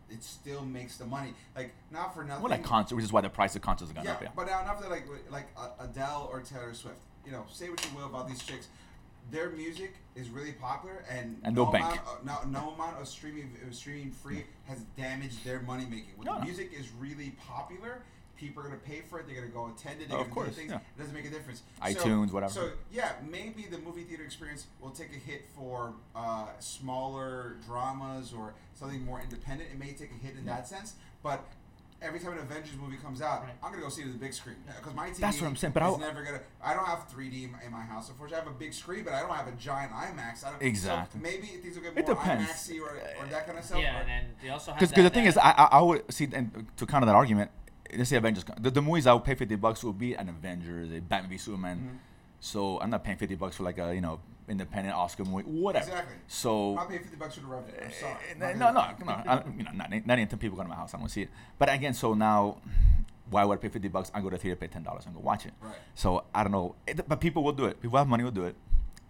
it still makes the money. Like not for nothing. Well, like concert, which is why the price of concerts are going yeah, up. Yeah, but now not for like like uh, Adele or Taylor Swift. You know, say what you will about these chicks. Their music is really popular, and, And no no bank. amount of, no, no amount of streaming uh, streaming free has damaged their money making. When No, the no. music is really popular, people are gonna pay for it. They're gonna go attend it. They're Oh, of gonna course, do things. yeah. It doesn't make a difference. iTunes, so, whatever. So yeah, maybe the movie theater experience will take a hit for uh, smaller dramas or something more independent. It may take a hit in Yeah. that sense, but. Every time an Avengers movie comes out, Right. I'm gonna go see it on the big screen because my T V That's what I'm saying, but is I'll- never gonna. I don't have three D in my- in my house. Unfortunately, I have a big screen, but I don't have a giant IMAX. I don't, Exactly. So maybe things will get It more depends. IMAXy or, or that kind of stuff. Yeah, or- and then they also have because that, the thing that- is, I, I I would see, and to counter that argument, let's say Avengers, the, the movies I would pay fifty bucks would be an Avengers, a Batman v Superman. Mhm. So I'm not paying fifty bucks for like a you know independent Oscar movie, whatever. Exactly. So. I'll pay fifty bucks for the Revenant. I'm sorry. Uh, I'm no, not no, gonna- no. I, you know, not, not even ten people go to my house. I don't see it. But again, so now, why would I pay fifty bucks? I go to the theater, pay ten dollars, and go watch it. Right. So I don't know, it, but people will do it. People have money will do it.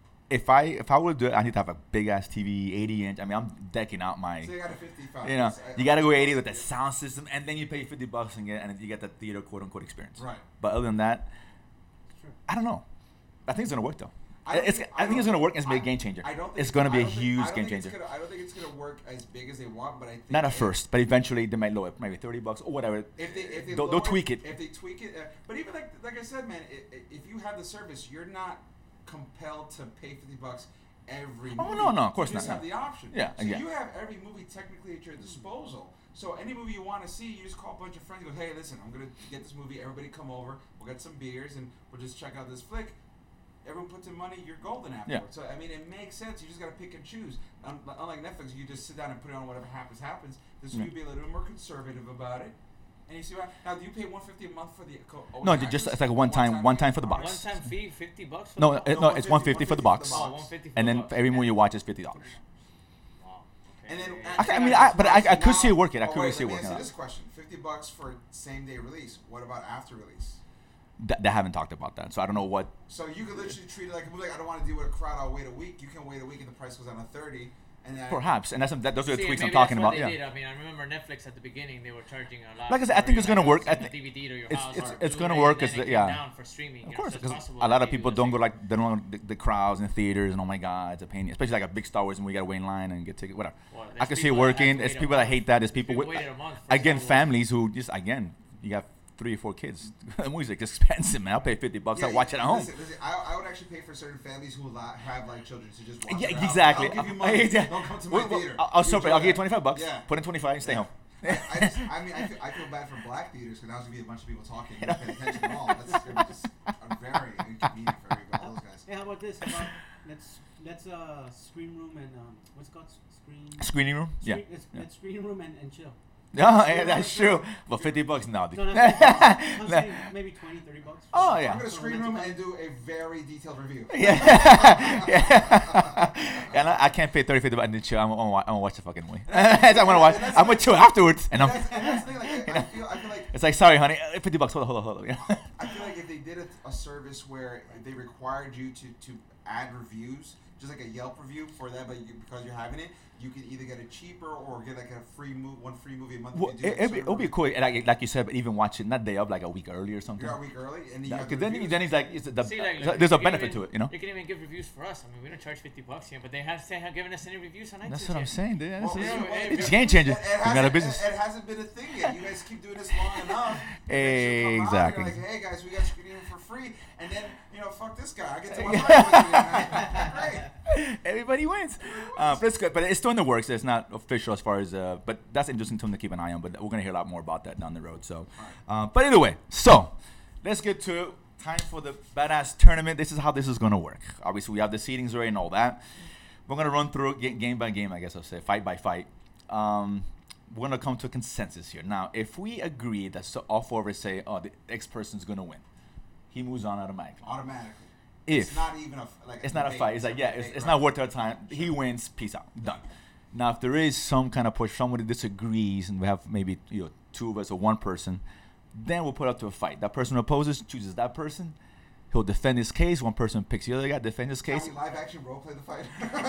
If I if I would do it, I need to have a big ass T V, eighty inch. I mean, I'm decking out my. So you got a fifty-five. You know, I- you gotta go eighty with the sound system, and then you pay fifty bucks and get and you get the theater quote unquote experience. Right. But other than that, Sure. I don't know. I think it's gonna work though. I don't It's, think- I think it's don't- gonna work. It's gonna be a I- game changer. I don't think It's gonna be I a don't think- huge I don't game think it's changer. gonna- I don't think it's gonna work as big as they want, but I think Not at if- first, but eventually they might lower it, maybe thirty bucks or whatever. If they, if they They'll- lower they'll tweak it. If they tweak it, uh, but even like like I said, man, i i if you have the service, you're not compelled to pay fifty bucks every movie. Oh, no, no, of course you just not, have no. the option. Yeah, So yeah. you have every movie technically at your disposal. So any movie you want to see, you just call a bunch of friends. You go, hey, listen, I'm gonna get this movie. Everybody come over. We'll get some beers and we'll just check out this flick. Everyone puts in money, you're golden afterwards. So I mean, it makes sense. You just gotta pick and choose. Um, unlike Netflix, you just sit down and put it on whatever happens. Happens. This Yeah. would be a little more conservative about it. And you see what? Now, do you pay one fifty a month for the? Co- No, actors? just it's like a one time one time for the one box. time fee, fifty bucks. For No, the it, box? no, No, it's one fifty for the box, Oh, one fifty for and the then box. for every movie you watch is fifty dollars. Wow. Okay. And then, I ca- I mean, I- but I- I could see it working. I oh, could wait, see it let me working answer out. this question: fifty bucks for same day release. What about after release? Th- they haven't talked about that, so I don't know what. So you could literally treat it like a movie. Like, I don't want to deal with a crowd. I'll wait a week. You can wait a week, and the price goes down to thirty. And then Perhaps, and that's that, those are the See, tweaks I'm maybe talking that's what about. They Yeah. did. I mean, I remember Netflix at the beginning; they were charging a lot. Like I said, I for think it's your, gonna like, work. a I thi- D V D to your it's- house it's- or a it's gonna Blu-ray, work and 'cause then the- it came yeah. down for streaming. Of you know, course, so it's because possible a lot that of maybe people those don't go things- like they don't want the, the crowds in theaters and oh my god, it's a pain. Especially like a big Star Wars and we gotta wait in line and get tickets, whatever. Well, I there's can see it people that have working. to There's wait a people that month. hate that. There's people, People with, waited a month for again Star Wars. families who just again you got three or four kids. The movie's like expensive, man. I'll pay fifty bucks. Yeah, I'll watch it at home. Listen, listen, I, I would actually pay for certain families who li- have like children to just watch. Yeah, it at home. exactly. I'll give you Uh, money. yeah. Don't come to my Well, well, theater. I'll, I'll, You separate. enjoy I'll give you that. twenty-five bucks. Yeah. Put in twenty-five and stay home. I, I, just, I mean, I feel, I feel bad for black theaters because now there's gonna be a bunch of people talking and not paying attention at all. That's gonna be just uh, very inconvenient for everybody, all those guys. Hey, how about this? How about let's let's uh screen room and um what's it called screen. Screening room. Yeah. Screen, let's, Yeah. let's screen room and, and chill. Yeah, yeah, that's true. But fifty bucks now. dude. No, no, I'm saying maybe twenty, thirty bucks. Oh, I'm yeah. gonna For a screen rental room car. and do a very detailed review. Yeah, yeah. And I, I can't pay thirty, fifty bucks and then chill. I'm, I'm, gonna wa- I'm gonna watch the fucking movie. I'm gonna watch. I'm gonna chill afterwards, and And I'm. that's, and that's the thing. Like, I, I feel, I feel like It's like, sorry, honey, uh, fifty bucks. Hold on, hold on, hold on. Yeah. I feel like if they did a, a service where they required you to, to add reviews, just like a Yelp review for that, but you, because you're having it, you could either get it cheaper or get like a free mo- one free movie a month. if Well, you do it, like it'd, be, certain it'll be reviews. cool. And like, like you said, but even watch it not day of, like a week early or something. You're a week early, and then you have Because the then, reviews. then he's like, it's the, See, like, there's like, a you can benefit even- to it, you know. You can even give reviews for us. I mean, we don't charge fifty bucks here, but they have they have given us any reviews on iTunes. That's what I'm yet. saying, dude. That's Well, it. well, Hey, It's hey, game changer. It, it You got a hasn't- business. It, it hasn't been a thing yet. You guys keep doing this long enough. Eventually come out, Exactly. You're like, hey guys, we got screening for free, and then you know, fuck this guy. I get to watch my movie. Great. Everybody wins. Uh, but it's good. But it's still in the works. It's not official as far as, uh, but that's interesting to them to keep an eye on. But we're gonna hear a lot more about that down the road. So, uh, but either way, so let's get to time for the badass tournament. This is how this is gonna work. Obviously, we have the seedings already and all that. We're gonna run through it ga- game by game. I guess I'll say fight by fight. Um, we're gonna come to a consensus here. Now, if we agree that so all four of us say, "Oh, the X person's gonna win," he moves on automatically. Automatically. If It's not even a f- like. it's not a debate, fight. It's like, yeah, it's, debate, it's right. not worth our time. He wins. Peace out. Done. Now, if there is some kind of push, somebody disagrees, and we have maybe you know two of us or one person, then we'll put up to a fight. That person who opposes chooses that person, He'll defend his case. One person picks the other guy, defend his case. Can we live action role play the fight?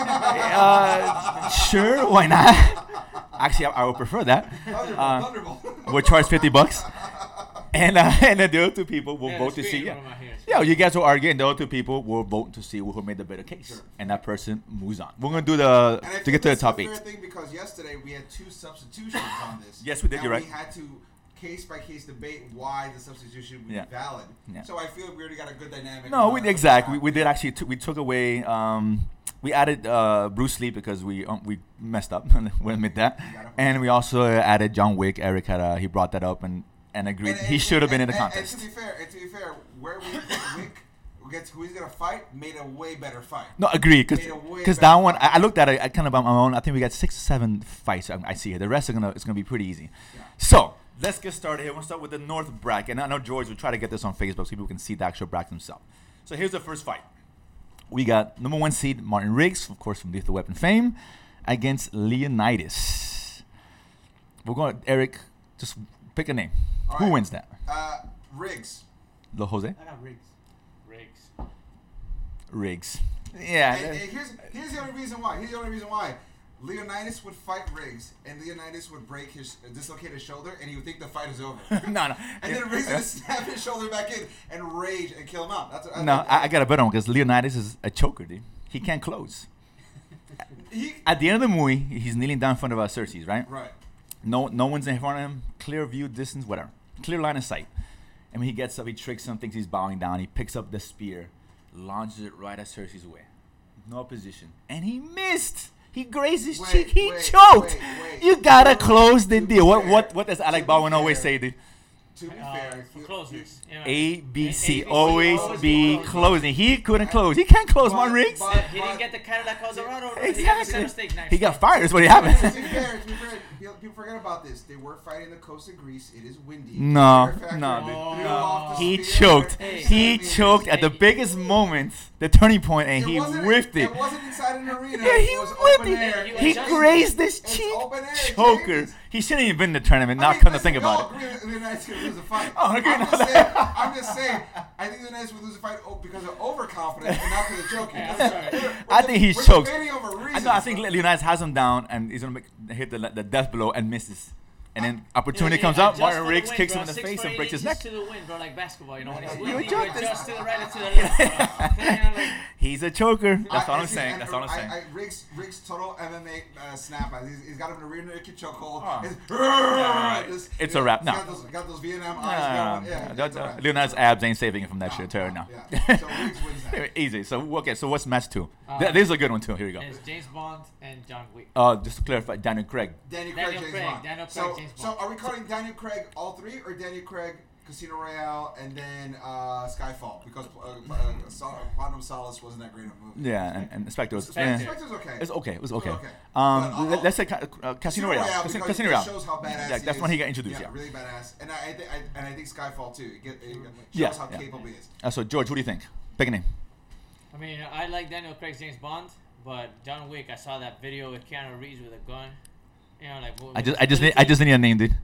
uh, sure, why not? Actually, I, I would prefer that. Thunderbolt, Uh, Thunderbolt. We'll charge fifty bucks, and uh, and then the other two people will Yeah, vote the to see. screen Yeah, room out here. yeah. You guys will argue, and the other two people will vote to see who made the better case, Sure. and that person moves on. We're gonna do the And I to think get to the that's top a eight. fair thing because yesterday we had two substitutions on this. Yes, we did, And you're right. we had to case by case debate why the substitution was Yeah. valid. Yeah. So I feel we already got a good dynamic. No, on we the- exactly. We, we did actually. T- we took away. Um, we added uh, Bruce Lee because we um, we messed up. We'll admit that. got it. And we also added John Wick. Eric had uh, he brought that up and, and agreed And- he and- should have been in and- the and- contest. And to be fair, and to be fair, where we put Wick gets who he's gonna fight made a way better fight. No, agreed. Because Made a way because better that one, fight. I, I looked at it. I kind of on my own. I think we got six, seven fights. I, I see here. The rest are gonna it's gonna be pretty easy. Yeah. So let's get started here. We'll start with the North bracket. And I know George will try to get this on Facebook so people can see the actual bracket themselves. So here's the first fight. We got number one seed Martin Riggs, of course from Lethal Weapon fame, against Leonidas. We're going, Eric. Just pick a name. All Who right. wins that? Uh, Riggs. The Jose I got Riggs. Riggs. Riggs. Yeah. And, and here's here's the only reason why. Here's the only reason why. Leonidas would fight Riggs, and Leonidas would break his, uh, dislocate his shoulder, and he would think the fight is over. no, no. And then Riggs would snap his shoulder back in and rage and kill him out. That's what, No, I, I got a better one because Leonidas is a choker, dude. He can't close. he At the end of the movie, he's kneeling down in front of uh, Cersei, right? right. No, no one's in front of him. Clear view, distance, whatever. Clear line of sight. And when he gets up, he tricks him, thinks he's bowing down. He picks up the spear, launches it right at Cersei's way. No opposition. And he missed. He grazed his Wait, cheek. He wait, choked. wait, wait. You gotta To- close the to deal. be What fair- what what does Alec to be Baldwin always fair- say, dude? To be Uh, fair, for you- closers. you- Yeah. A B C A B C, always always be closing. closing. He couldn't close. He can't close, But- Martin Riggs. but- Uh, he didn't get the Cadillac Eldorado. He got the Exactly. center steak knife. He got fired. That's what to happened. be fair, to be fair, people- people forget about this. They were fighting the coast of Greece. It is windy. No, Fear factor no, threw dude. off the He spear. choked. Hey. He choked at the biggest moment, the turning point, and It he wasn't- whiffed it. It wasn't inside an arena. Yeah, he it was whipped open it. air. You He adjust- grazed his It's cheek. open air, Choker. James. He shouldn't even been in the tournament. Now, I mean, come to listen, think we all about it. agree that Leonidas could lose a fight. Oh, okay, I'm, no, just that- saying, I'm just saying. I think Leonidas would lose a fight o- because of overconfidence and not because of joking. Yeah, I'm We're- sorry. we're I think he's we're choked. debating over I reasons. know. I think Leonidas has him down, and he's gonna make, hit the the death blow and misses. And then opportunity Yeah, comes yeah, up. adjust Martin to the Riggs wind, kicks bro. him in the Six face foot and eight breaks his inches neck. to the wind, bro, like basketball. You know, when it's You windy, you adjust this. adjust to the right or to the left. Bro. You know, like, He's a choker. That's I- all I I'm see, saying. and That's all I'm I- saying. I, Riggs, Riggs total M M A uh, snap. Uh, He's, he's got him in a rear naked chokehold. Oh. It's, right. This- It's yeah, a wrap. he's No. Got those, got those Vietnam No, eyes going. Yeah, no, that's no, a wrap. Leonidas' abs ain't saving him from that No, shit. Tell her no, now. yeah. So Riggs wins that. Easy. So okay. So what's match two? Uh, Th- this is a good one too. Here we go. and it's James Bond and John Wick. Uh, just to clarify, Daniel Craig. Daniel Craig, Daniel James Craig, Bond. Daniel Craig, so, James so Bond. are we calling Daniel Craig all three, or Daniel Craig Casino Royale and then uh, Skyfall? Because uh, uh, Sol- Quantum Solace wasn't that great of a movie. Yeah, and, and Spectre was. Spectre. eh, Spectre's okay. It's okay. It was okay. Okay. Um, But, uh, let- let's say ca- uh, Casino Royale. Casino, because Casino it Royale. shows how badass Yeah, he that's is. when he got introduced. Yeah, Yeah. really badass. And I, I, think, I and I think Skyfall too. It, get, it shows Yeah, how yeah. capable he is. Uh, so George, what do you think? Pick a name. I mean, I like Daniel Craig's James Bond, but John Wick, I saw that video with Keanu Reeves with a gun. You know, like. I just, I just, need, I just need a name, dude.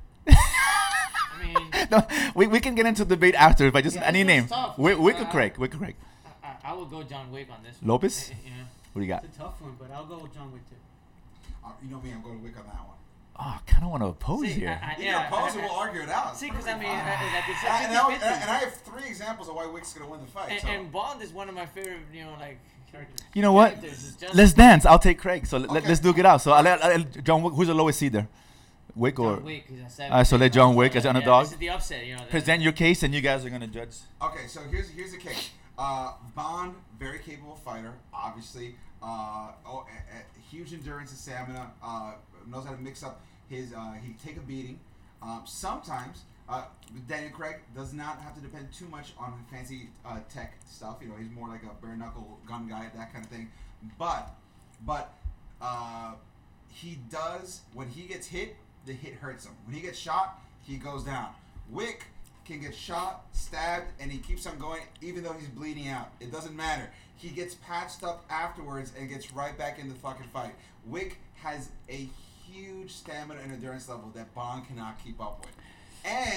I mean, No, we, we can get into debate after, but just Yeah, any this name. one's tough. Wick, Wick or Uh, Craig? Wick or Craig? I, I would go John Wick on this one. Lopez? Eh, eh, You know. What do you got? It's a tough one, but I'll go with John Wick too. Uh, you know me, I'm going to Wick on that one. Oh, I kind of want to oppose See, here. I- I- You yeah, can oppose I- and we'll argue it out. See, because I mean, Fine. I, I, like it's And I, and, I, fifty and I- and I have three examples of why Wick's going to win the fight. And, so. and Bond is one of my favorite, you know, like characters. You know what? Characters. It's just Let's dance. I'll take Craig. So let, Okay. let's duke it out. So I'll let, I'll, John Wick, who's the lowest seed there? Wick or John Wick is a seven. Alright, so let John Wick as Yeah, underdog. This is the upset, you know. the- present your case, and you guys are gonna judge. Okay, so here's here's the case. Uh, Bond, very capable fighter, obviously. Uh, oh, a, a huge endurance and stamina. Uh, knows how to mix up his. Uh, he can take a beating. Um, sometimes uh, Daniel Craig does not have to depend too much on fancy uh, tech stuff. You know, he's more like a bare knuckle gun guy, that kind of thing. But, but uh, he does when he gets hit, the hit hurts him. When he gets shot, he goes down. Wick can get shot, stabbed, and he keeps on going even though he's bleeding out. It doesn't matter. He gets patched up afterwards and gets right back in the fucking fight. Wick has a huge stamina and endurance level that Bond cannot keep up with. And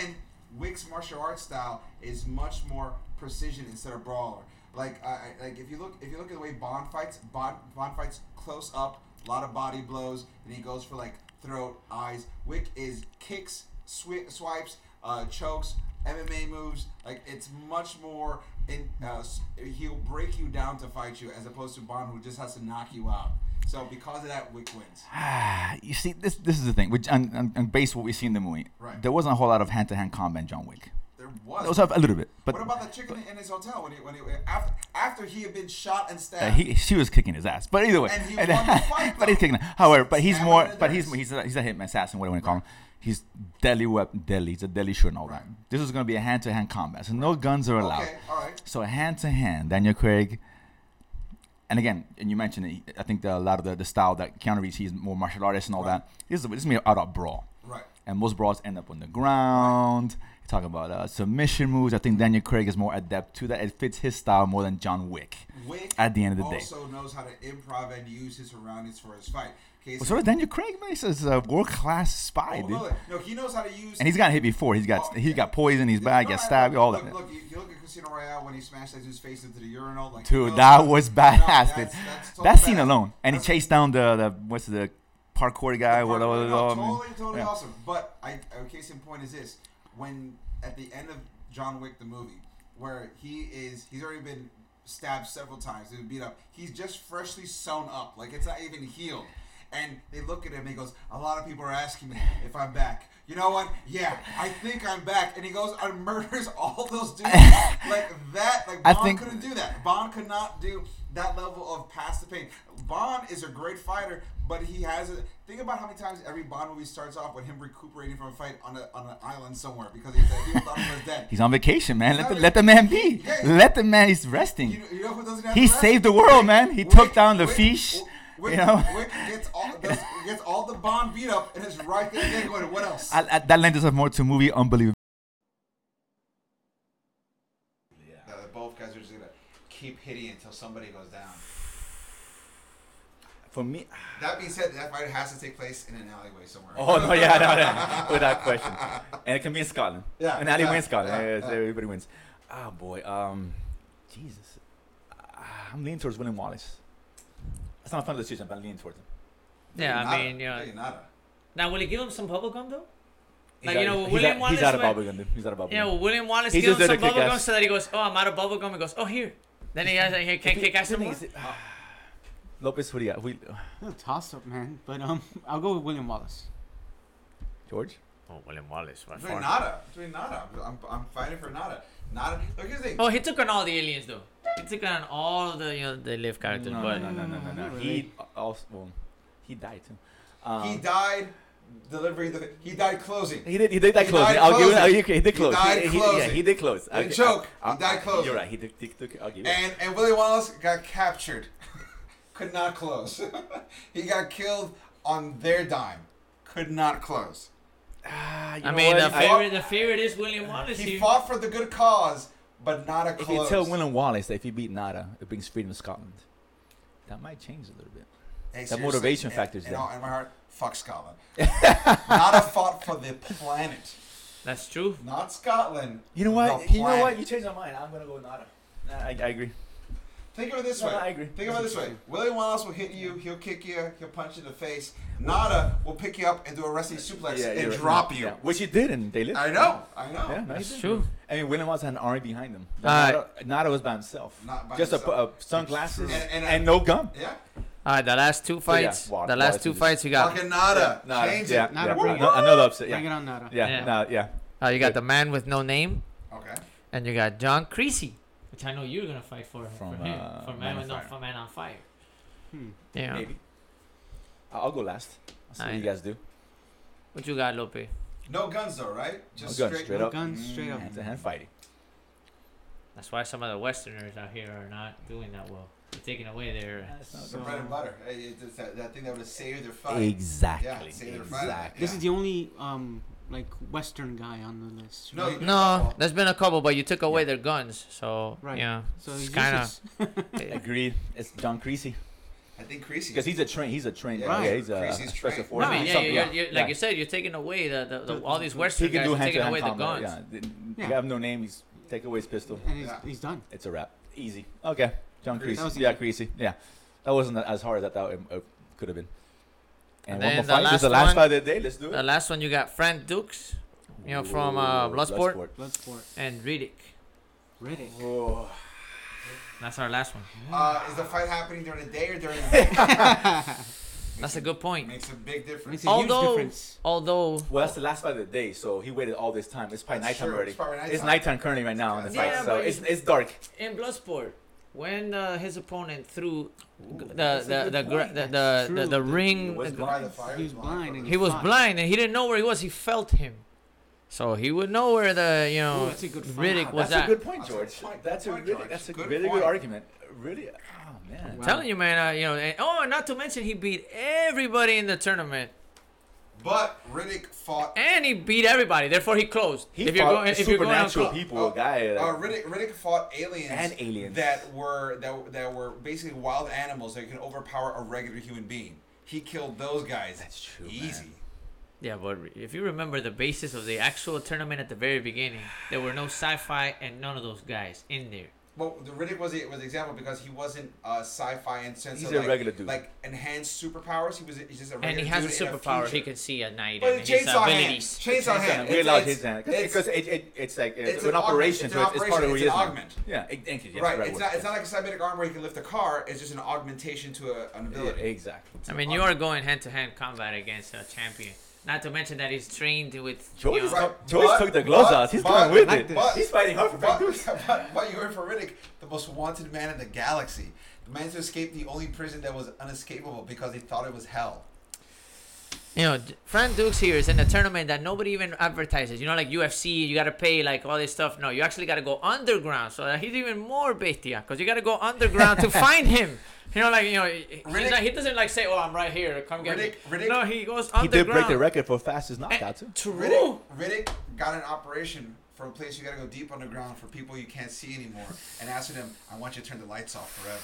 Wick's martial arts style is much more precision instead of brawler. Like, I, I- like if you look, if you look at the way Bond fights, Bond, Bond fights close up, a lot of body blows, and he goes for like throat, eyes. Wick is kicks, swi- swipes, uh, chokes, M M A moves. Like it's much more. In, uh, s- he'll break you down to fight you, as opposed to Bond, who just has to knock you out. So because of that, Wick wins. You see, this this is the thing. Which on, on, on base what we see in the movie, Right. there wasn't a whole lot of hand-to-hand combat in John Wick. There was. There was a, a little bit, but what about the chicken in his hotel when he when he after after he had been shot and stabbed? uh, he she was kicking his ass. But either way, And he won the fight, but he's though. kicking. However, but he's Stab more. him in the But he's nuts. he's a, he's a hitman assassin. What do you want to call him? He's deadly weapon, deadly. He's a deadly shooter and all that. Right. This is going to be a hand-to-hand combat, so no guns are allowed. Okay, all right. So hand-to-hand, Daniel Craig. And again, and you mentioned it, I think the, a lot of the, the style that Keanu Reeves, he's more martial artist and all Right. that. This is this is me out of brawl, Right. and most brawls end up on the ground. You talk about uh, submission moves. I think Daniel Craig is more adept to that. It fits his style more than John Wick. Wick At the end of the day. also knows how to improv and use his surroundings for his fight. Okay, Well, so does Daniel Craig, man. He's a world-class spy, oh, dude. no, no, he knows how to use. And he's gotten hit before. He's got Oh, he yeah. got poison. He's No, bad. no, Got I- stabbed. All look, that. Look, you, you look at Casino Royale when he smashed that dude's face into the urinal. Like, Dude, he knows- that was No, badass, that's- dude. that's totally That scene badass. alone, and he That's- chased down the the what's the parkour guy. No, What? no, what- no, um, totally, totally yeah. awesome. But I, a case in point is this: when at the end of John Wick the movie, where he is, he's already been stabbed several times, he's been beat up. He's just freshly sewn up, like it's not even healed. And they look at him and he goes, a lot of people are asking me if I'm back. You know what? Yeah, I think I'm back. And he goes and murders all those dudes. Like that, like I Bond think- couldn't do that. Bond could not do that level of past the pain. Bond is a great fighter, but he has a think about how many times every Bond movie starts off with him recuperating from a fight on a on an island somewhere because he, people thought he was dead. He's on vacation, man. Let the, No, let the man be. yeah. Let the man. He's resting. You know, you know who doesn't have He to rest? saved the world, man. He Wick- took down the Wick- fish. Wick, You know? Wick gets all does, gets all the Bond beat up and is right there again going, what else? I, I, that lends us more to movie unbelievable. Yeah, both guys are just gonna keep hitting until somebody goes down. For me, That being said, that fight has to take place in an alleyway somewhere. oh no, yeah, no, no, without question, and it can be in Scotland. Yeah, an alleyway yeah, in Scotland. yeah, Yeah, yeah. Everybody wins. Oh boy, um, Jesus, Ah, I'm leaning towards William Wallace. That's not a fun decision, but I'm leaning towards him. Yeah, I Nada. mean, you know. Yeah, nada. Now, will he give him some bubble gum though? He's Like, out- you know, he's William out, Wallace He's out of went- bubblegum, dude. He's out of bubblegum. Yeah, will William Wallace He's give him just there some to kick bubble gum ass. so that he goes, oh, I'm out of bubble gum. He goes, oh, here. Then he has, he can't kick ass The some thing more. is, ah, Lopez, what do you got? We, A toss up, man. But um, I'll go with William Wallace. George? Oh, William Wallace. By I'm doing far. nada. I'm doing nada. I'm, I'm fighting for nada. Nada. Look, here's the thing. Oh, he took on all the aliens though. He took on all the you know the live characters, No, but no, no, no, no, no. Not He really. also, well, he died too. Um, He died delivering the. He died closing. He did. He did that He closing. died I'll give it. closing. He, he did He close. died He, he, yeah, closing. he did close. He didn't choke. He died closing. You're right. He did. He took. I'll give it. And and Willie Wallace got captured. Could not close. He got killed on their dime. Could not close. Ah, you I know mean what? the I- favorite the favorite is William Wallace. He here. fought for the good cause, but not a If close. you tell William Wallace that if he beat Nada, it brings freedom to Scotland, that might change a little bit. Hey, that seriously, motivation in- factor's in, there. all- in my heart, fuck Scotland. Nada fought for the planet, That's true. not Scotland. You know what? the You know what? planet. You changed my mind. I'm gonna go Nada. Nah, I, I agree. Think of it this No, way. no, I agree. Think of it this way. William Wallace will hit you. He'll kick you. He'll punch you in the face. Nada will pick you up and do a wrestling suplex Yeah, and you're right. drop you. Yeah, which he did, and they lived. I know. I know. Yeah, no, he That's did. true. I mean, William Wallace had an army behind him. Alright. Nada, Nada was by himself. Not by Just a, himself. a sunglasses And- and, and- no gun. Yeah. All right, the last two So, yeah, fights. Wa- the last Wallace two is- fights you got. Fucking Nada. Nada. Change yeah, it. Nada, yeah. bring it. No, another upset. Bring Yeah, it on Nada. yeah, Yeah. no, yeah. Uh, you got Good. the man with no name, Okay. and you got John Creasy, which I know you're gonna fight for. From, for him, uh, for Man man on with no Fire. for man on fire. Hmm. Yeah. Maybe. I'll I'll go last. I'll see what you Alright. guys do. What you got, Lope? No guns though, right? Just No guns, straight. straight No up. guns, straight up. Hand to hand fighting. That's why some of the Westerners out here are not doing that well. They're taking away their. It's the bread and butter. Hey, it's that, that thing that would have saved their fight. Exactly. Yeah, say they're fine. Exactly. This is the only um like Western guy on the list. No, right? No, there's been a couple, but you took away Yeah. their guns, so Right. yeah, So it's he's kind of. useless. Agreed. It's John Creasy. I think Creasy. Because he's a train. He's a trained. Yeah, Yeah, right. he's a Creasy's special trained. forces. I mean, yeah, something, you're, you're, like yeah. you said, you're taking away the, the, the The- all these He Western can guys do are hand taking to hand away the combat. guns. Yeah, Yeah. you have no name. He's take away his pistol. And he's, Yeah. he's done. It's a wrap. Easy. Okay, John Creasy. Creasy. That was Yeah, easy. Creasy. Yeah, that wasn't as hard as I thought it, it could have been. And, And one more then the fight. This is the last last one- fight of the day. Let's do it. The last one you got Frank Dukes, you know, from uh, Ooh, Bloodsport, Bloodsport. and Riddick. Riddick. Oh. That's our last one. Uh, is the fight happening during the day or during the night? That's a good point. Makes a big difference. Makes a Although, huge difference. although, Well, that's the last fight of the day, so he waited all this time. It's probably That's nighttime true. already. It's probably It's nighttime. nighttime currently right now in the Yeah, fight, so but it's you- it's dark. in Bloodsport, when uh, his opponent threw the that's a the good the gra- point. the, That's the, true. the, the He ring, was the- By the fire, He was blind and he was fought. blind and he didn't know where he was. He felt him, so he would know where the you know Ooh, that's a good fight. Riddick Wow, was That's a at. good point, That's a George. point. That's a Point, really George. that's a Good really point. good argument. Really, oh man. Wow. Telling you, man. Uh, you know, and, oh, and not to mention he beat everybody in the tournament, But Riddick fought. and he beat everybody. Therefore, he closed. He if you're fought going, if you're going on supernatural call- people, Oh, guy. Uh, Like, Riddick, Riddick fought aliens And aliens. that were that, that were basically wild animals that can overpower a regular human being. He killed those guys. That's true, Easy. man. Yeah, but if you remember the basis of the actual tournament at the very beginning, there were no sci-fi and none of those guys in there. Well, the Riddick was the, was the example because he wasn't uh, sci-fi in sense He's of a like, regular dude. like enhanced superpowers. He was he's just a regular And he has a dude in superpower. future. He can see at night But and the his chainsaw hand, abilities. chainsaw hand. We It's- allowed it's- his hand it's- because it, it, it's like it's, it's an, an augment, operation, it's so an it's, it's part of who operation, he it's is. an now. augment. Yeah, it, thank you. Yes, Right, right it's word. not it's not like a cybernetic arm where he can lift a car. It's just an augmentation to a, an Yeah, ability. exactly. I mean, you are going hand-to-hand combat against a champion. Not to mention that he's trained with. George, you is know, Right. co- George But- took the gloves but- out. He's but- going with like it. this. But- He's fighting hard for But, Frank Dukes. but, but you heard for Riddick, the most wanted man in the galaxy. The man to escape the only prison that was unescapable because he thought it was hell. You know, D- Frank Dukes here is in a tournament that nobody even advertises. You know, like U F C, you gotta pay like all this stuff. No, you actually gotta go underground. So he's even more bestia because you gotta go underground to find him. You know, like you know, he- he's Riddick- not, he doesn't like say, "Oh, I'm right here, come get Riddick, me." Riddick, No, he goes He underground. did break the record for fastest Eh, knockout too. True. Riddick, Riddick got an operation for a place you gotta go deep underground for people you can't see anymore, and asked him, "I want you to turn the lights off forever."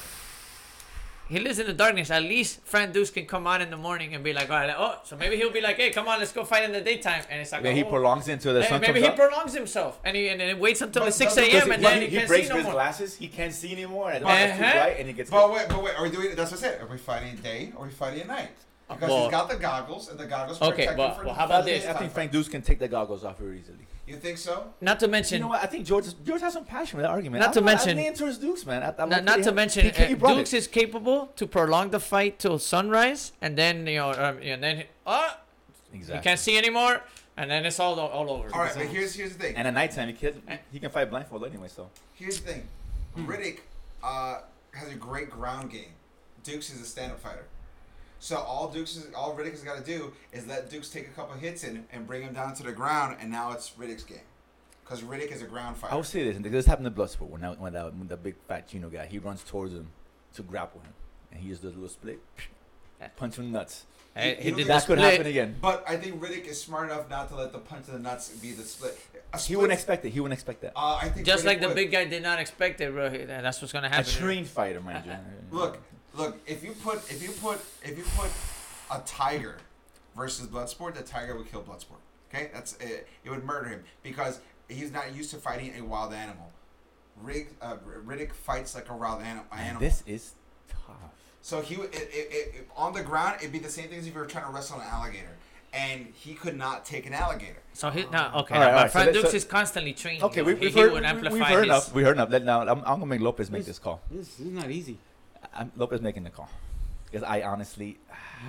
He lives in the darkness. At least Frank Dukes can come out in the morning and be like, "All right, oh, so maybe he'll be like, hey, come on, let's go fight in the daytime." And it's like, Then he oh, prolongs it until the hey, sun maybe comes he up. prolongs himself and he and then waits until But it's six doesn't- a.m. and Because then he, he, he can't breaks see no his more. glasses. He can't see anymore. And Uh-huh. it's too bright, and he gets. But wait, but wait, are we doing? That's what I said. Are we fighting day or are we fighting at night? Because Well- he's got the goggles, and the goggles Okay, protect him but- for well, the- how about for the this? I daytime think Frank fight. Dukes can take the goggles off very easily. You think so? Not to mention, You know what? I think George George has some passion with that argument. Not I'm to I'm mention- leaning towards Dukes, man. I, I'm not, like not pretty to happy. mention, He ca- he uh, brought Dukes it. is capable to prolong the fight till sunrise, and then you know, um, and then oh, Exactly. he can't see anymore, and then it's all all over. All right, but here's here's the thing. And at nighttime, he can he can fight blindfold anyway. So Here's the thing. Hmm. Riddick uh, has a great ground game. Dukes is a stand-up fighter. So all Dukes is, all Riddick has got to do is let Dukes take a couple hits in and bring him down to the ground, and now it's Riddick's game. Because Riddick is a ground fighter. I will say this, and this happened to Bloodsport when, I, when, that, when the big fat Chino guy, he runs towards him to grapple him, and he just does a little split, punch him nuts. Hey, he He- did That the could split. happen again. But I think Riddick is smart enough not to let the punch to the nuts be the split. A He split- wouldn't expect it. He wouldn't expect that. Uh, I think Just Riddick like the would. big guy did not expect it, bro. and That's what's gonna A happen. trained fighter, mind you. Look, look. If you put, if you put, if you put a tiger versus Bloodsport, the tiger would kill Bloodsport. Okay, that's it. It would murder him because he's not used to fighting a wild animal. Rig, uh, Riddick fights like a wild anim- Man, animal. this is tough. So he would- it, it, it, it, on the ground, it'd be the same thing as if you were trying to wrestle an alligator, and he could not take an alligator. So he no okay. All right, now, all right, but so Frank let- Dukes so- is constantly training. Okay, you we, know. we've he, heard, he would we- amplify we've heard his, enough. We heard enough. Let, now, I'm, I'm gonna make Lopez make this call. This, this is not easy. I'm, Lopez making the call because I honestly,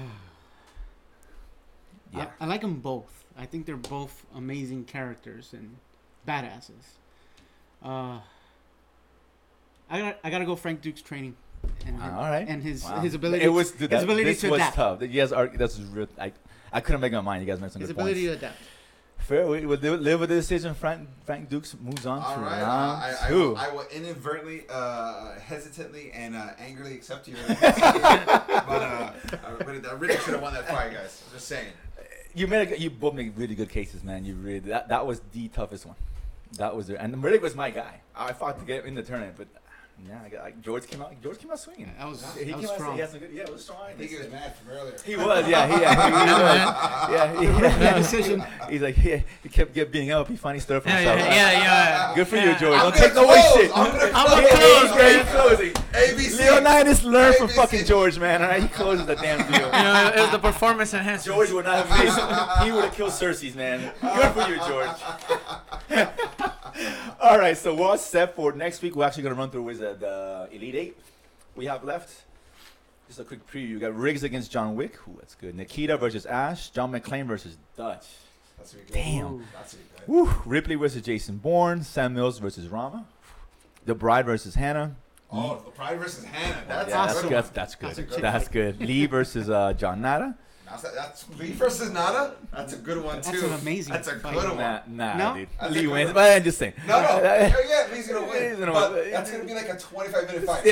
yeah. I, I like them both. I think they're both amazing characters and badasses. Uh, I got I gotta go Frank Duke's training, and, Uh, all right. and his Wow. his ability. It was dude, his that, ability this to was adapt. tough. You guys are that's real. I I couldn't make up my mind. You guys made some His good ability points. to adapt. Fair. We will live, live with the decision. Frank Frank Dukes moves on All to right, uh, round I, I, two. will, I will inadvertently, uh, hesitantly, and uh, angrily accept your. but uh, uh, but I really should have won that fight, guys. I'm just saying. You made a, you both make really good cases, man. You really that that was the toughest one. That was there, and Riddick was my guy. I fought to get in the tournament, but Yeah, I got, I, George came out. George came out swinging. That was, He that came was out. strong. He had some good. Yeah, it was strong. I think he was mad from earlier. He was. Yeah. He. Yeah. He, he was. Yeah. He, That decision. He's like, yeah, he kept get beating up. He finally stood up for Yeah, himself. yeah, yeah, yeah. Good for you, Yeah. George. I'm Don't gonna take no away close. shit. I'm gonna I'm close. gonna close, Yeah, man. he's closing. A B C. Leonidas learned from A B C. fucking George, man. All right, he closes the damn deal. You know, it was the performance enhancement. George would not have made. He would have killed Cersei's, man. Good for you, George. All right, so we're all set for next week. We're actually gonna run through with the, the Elite Eight we have left. Just a quick preview. You got Riggs against John Wick. Ooh, that's good. Nikita versus Ash. John McClane versus Dutch. That's really good. Damn. That's really good. Woo. Ripley versus Jason Bourne. Sam Mills versus Rama. The Bride versus Hannah. Oh, the Pride versus Hannah. That's Yeah, a that's good good. one. That's good. That's a chick That's flick. good. Lee versus uh, John Nada. That's, that's Lee versus Nada. That's a good one too. That's an amazing That's a fight. good one. Nah, nah, No? dude. That's a Lee good wins. one. But I'm just saying. No, no, yeah, yeah, Lee's gonna win. Lee's gonna but win. that's gonna be like a twenty-five minute fight.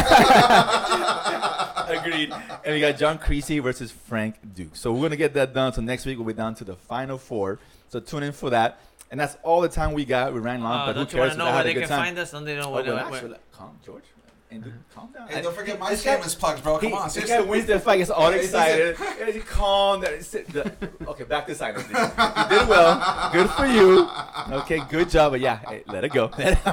Agreed. And we got John Creasy versus Frank Duke. So we're gonna get that done. So next week we'll be down to the final four. So tune in for that. And that's all the time we got. We ran long, Uh, but who don't you want cares? to I know had where a they good can time. find us? Don't they know Oh, where? well, where- actually, calm, George. And dude, calm down. Hey, don't forget my This guy- shameless plugs, bro. Come He- on, this guy seriously. wins the fight. Gets all Yeah, he excited. Yeah, he calm. down. Sit- the- Okay, back to silence. dude. You did well. Good for you. Okay, good job. But yeah, hey, let it go.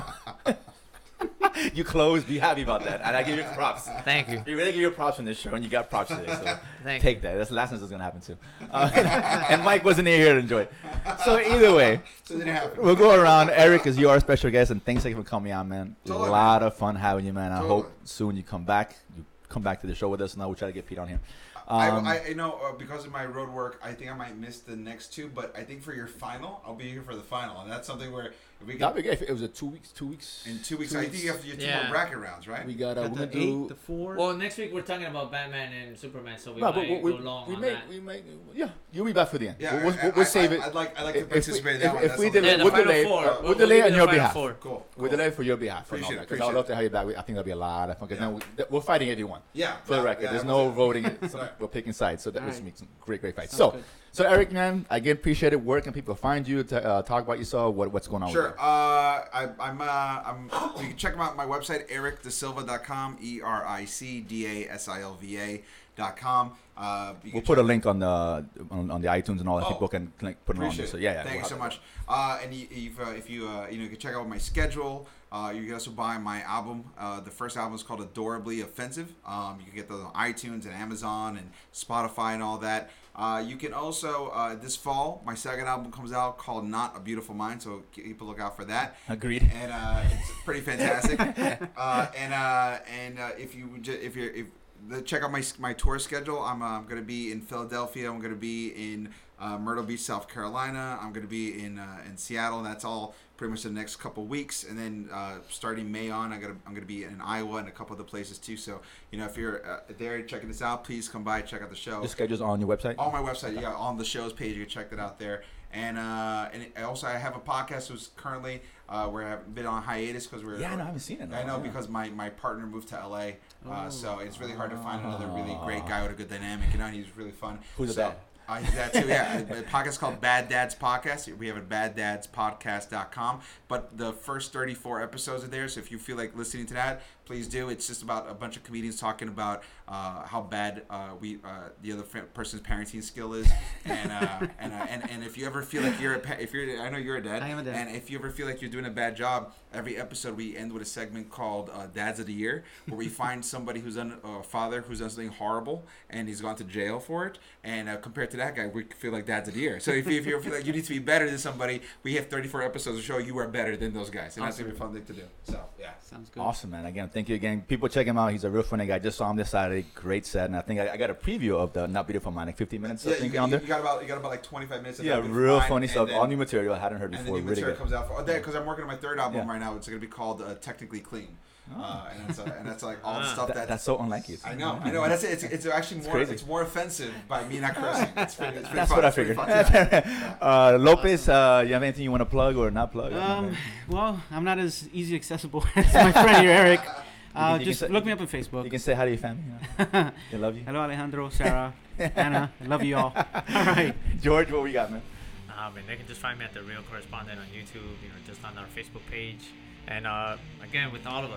You closed. Be happy about that. And I give you props. Thank you. You really give your props on this show, and you got props today. So Thank take that. That's the last time this is gonna happen too. Uh, and Mike wasn't here to enjoy it. So either way, So it didn't happen. we'll go around. Eric is your special guest, and thanks again for coming on, man. Totally, a lot of fun having you, man. I Totally. hope soon you come back. You come back to the show with us, and I will try to get Pete on here. I, Um, I, you know, uh, because of my road work, I think I might miss the next two. But I think for your final, I'll be here for the final, and that's something where if we That'd can be great if it was a two weeks. Two weeks. in two weeks. two I think you have to do two Yeah. more bracket rounds, right? We got. Uh, Got we're the gonna eight, do. the four. Well, next week we're talking about Batman and Superman, so we No, might but we, go long we on may, that. we may, yeah, you'll be back for the end. Yeah, we'll, we'll, I, we'll, we'll I, save I, it. I'd like, I like to If we, participate in that if, one. if That's we something- delay, Yeah, the we'll final delay, four. uh, We'll- we'll delay we'll on do your the final behalf. four. Cool. We'll cool. delay for your behalf. Appreciate it, Because I'd appreciate love to have you back. We, I think that'll be a lot of fun. Because Yeah. then we, we're fighting everyone. Yeah. For the yeah, record, yeah, there's that no was it. voting. So Right. we're picking sides. So that was Alright. makes some great, great fights. Sounds So, good. so Eric, man, again, appreciate it. Where can people find you to uh, talk about yourself? What, what's going on? Sure. With Uh, I, I'm. Uh, I'm. You can check them out on my website, eric da silva dot com. E R I C D A S I L V A dot com. Uh, you We'll can put a check- link on the on, on the iTunes and all that. Oh. People can link, put it on there. Appreciate So it. yeah, yeah. Thank we'll you so have much. Uh, and you, if, uh, if you uh, you know you can check out my schedule. Uh, you can also buy my album. Uh, the first album is called Adorably Offensive. Um, you can get those on iTunes and Amazon and Spotify and all that. Uh, you can also uh, this fall my second album comes out called Not a Beautiful Mind. So keep a look out for that. Agreed. And uh, it's pretty fantastic. uh, and uh, and uh, if you ju- if you're if the, check out my my tour schedule. I'm uh, I'm gonna be in Philadelphia. I'm gonna be in uh, Myrtle Beach, South Carolina. I'm gonna be in uh, in Seattle. And that's all pretty much the next couple weeks. And then uh, starting May on, I gotta I'm gonna be in Iowa and a couple other places too. So you know if you're uh, there checking this out, please come by, check out the show. The schedule's on your website. On my website, yeah, on the shows page, you can check that out there. And uh, and it, also I have a podcast who's currently uh, where I've been on hiatus because we're Yeah, no, I haven't seen it. I know Yeah. because my, my partner moved to L A, uh, Oh. so it's really hard to find another really great guy with a good dynamic. You know, and he's really fun. Who's the so, dad? Uh, he's that too, yeah. The the podcast is called Bad Dads Podcast. We have it at bad dads podcast dot com. But the first thirty-four episodes are there, so if you feel like listening to that, please do. It's just about a bunch of comedians talking about uh, how bad uh, we uh, the other fa- person's parenting skill is, and uh, and, uh, and and if you ever feel like you're a pa- if you're I know you're a dad, I am a dad. and if you ever feel like you're doing a bad job, every episode we end with a segment called uh, Dads of the Year, where we find somebody who's done a uh, father who's done something horrible and he's gone to jail for it, and uh, compared to that guy, we feel like Dads of the Year. So if you, if you feel like you need to be better than somebody, we have thirty-four episodes to show you are better than those guys, and that's gonna be a fun thing to do. So yeah. Sounds good. Awesome, man. Again, thank you again. People check him out. He's a real funny guy. Just saw him this Saturday. Great set. And I think I, I got a preview of the Not Beautiful Mind, like fifteen minutes, I Yeah, think, you, on you, there. you got about you got about like twenty-five minutes. Of Yeah, that with real mine, funny and stuff. then- All new material I hadn't heard And the before. new Really material good. comes out for because I'm working on my third album Yeah. right now. It's gonna be called uh, Technically Clean, Oh. uh, and that's uh, and that's like all the Ah. stuff That- that that's so unlike you. I know, I know, and that's it. It's, it's actually more crazy. it's more offensive by me not cursing. It's pretty, it's pretty That's fun. what I It's pretty figured. fun, yeah. uh, Lopez, uh, you have anything you want to plug or not plug? Um, well, I'm not as easy accessible as my friend here, Eric. Uh, you can just say- look me up on Facebook. you can say hi to your family. You know? They love you. Hello, Alejandro, Sarah, Anna. I love you all. All right. George, what we got, man? Um, and they can just find me at The Real Correspondent on YouTube, you know, just on our Facebook page. And uh, again, with all of us,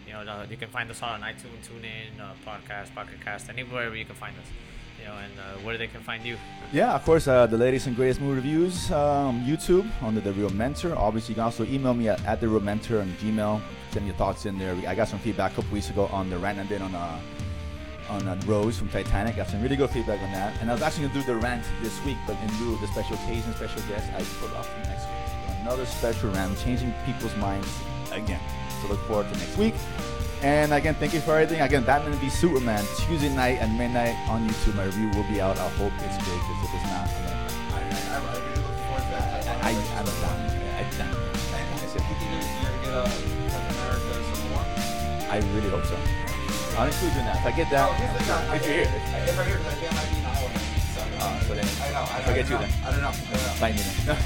You know, uh, you can find us all on iTunes, TuneIn, uh, podcast, Pocket Cast, anywhere where you can find us. You know, and uh, where they can find you. Yeah, of course, uh, the latest and greatest movie reviews, um, YouTube under The Real Mentor. Obviously, you can also email me at, at The Real Mentor on Gmail. Send your thoughts in there. I got some feedback a couple weeks ago on the rant I did on uh, on uh, Rose from Titanic. Got some really good feedback on that. And I was actually going to do the rant this week, but in lieu of the special occasion, special guest, I put off to next week. So another special rant, changing people's minds again. So look forward to next week. And again, thank you for everything. Again, Batman v Superman, Tuesday night at midnight on YouTube. My review will be out. I hope it's good, because if it's not, I'm I, I, I really look forward to that. I, I, I'm down. I'm down. And I said, you think you're gonna get a Captain America some more? I really hope so. I'll include you in that. If I get that, Oh, here's the thing, I- if you're here, I- If I hear that, I might be in Iowa. So, uh, so then I know. I, if I get don't you know. then. I don't know. I don't know. Bite me then.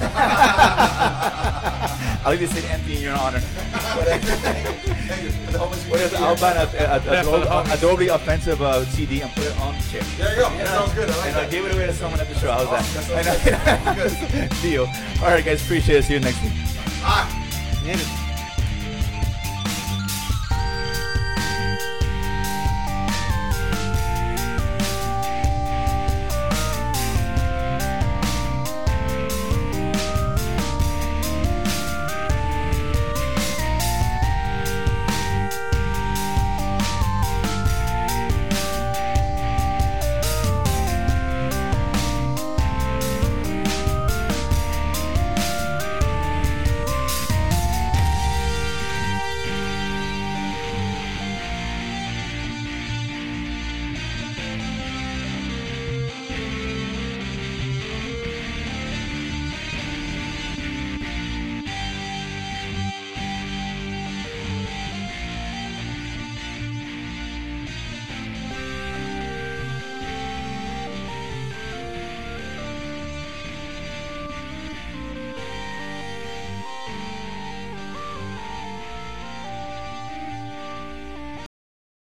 I'll leave this seat empty in your honor. Thank you. It's always What if I'll buy a, a, a, Adobe, Adobe offensive uh, C D and put it on the chair. There you go. That sounds good. I like And that. I'll give it away to someone at the show. How's Oh, that that? sounds good. Deal. All right, guys. Appreciate it. See you next week. Ah. Later.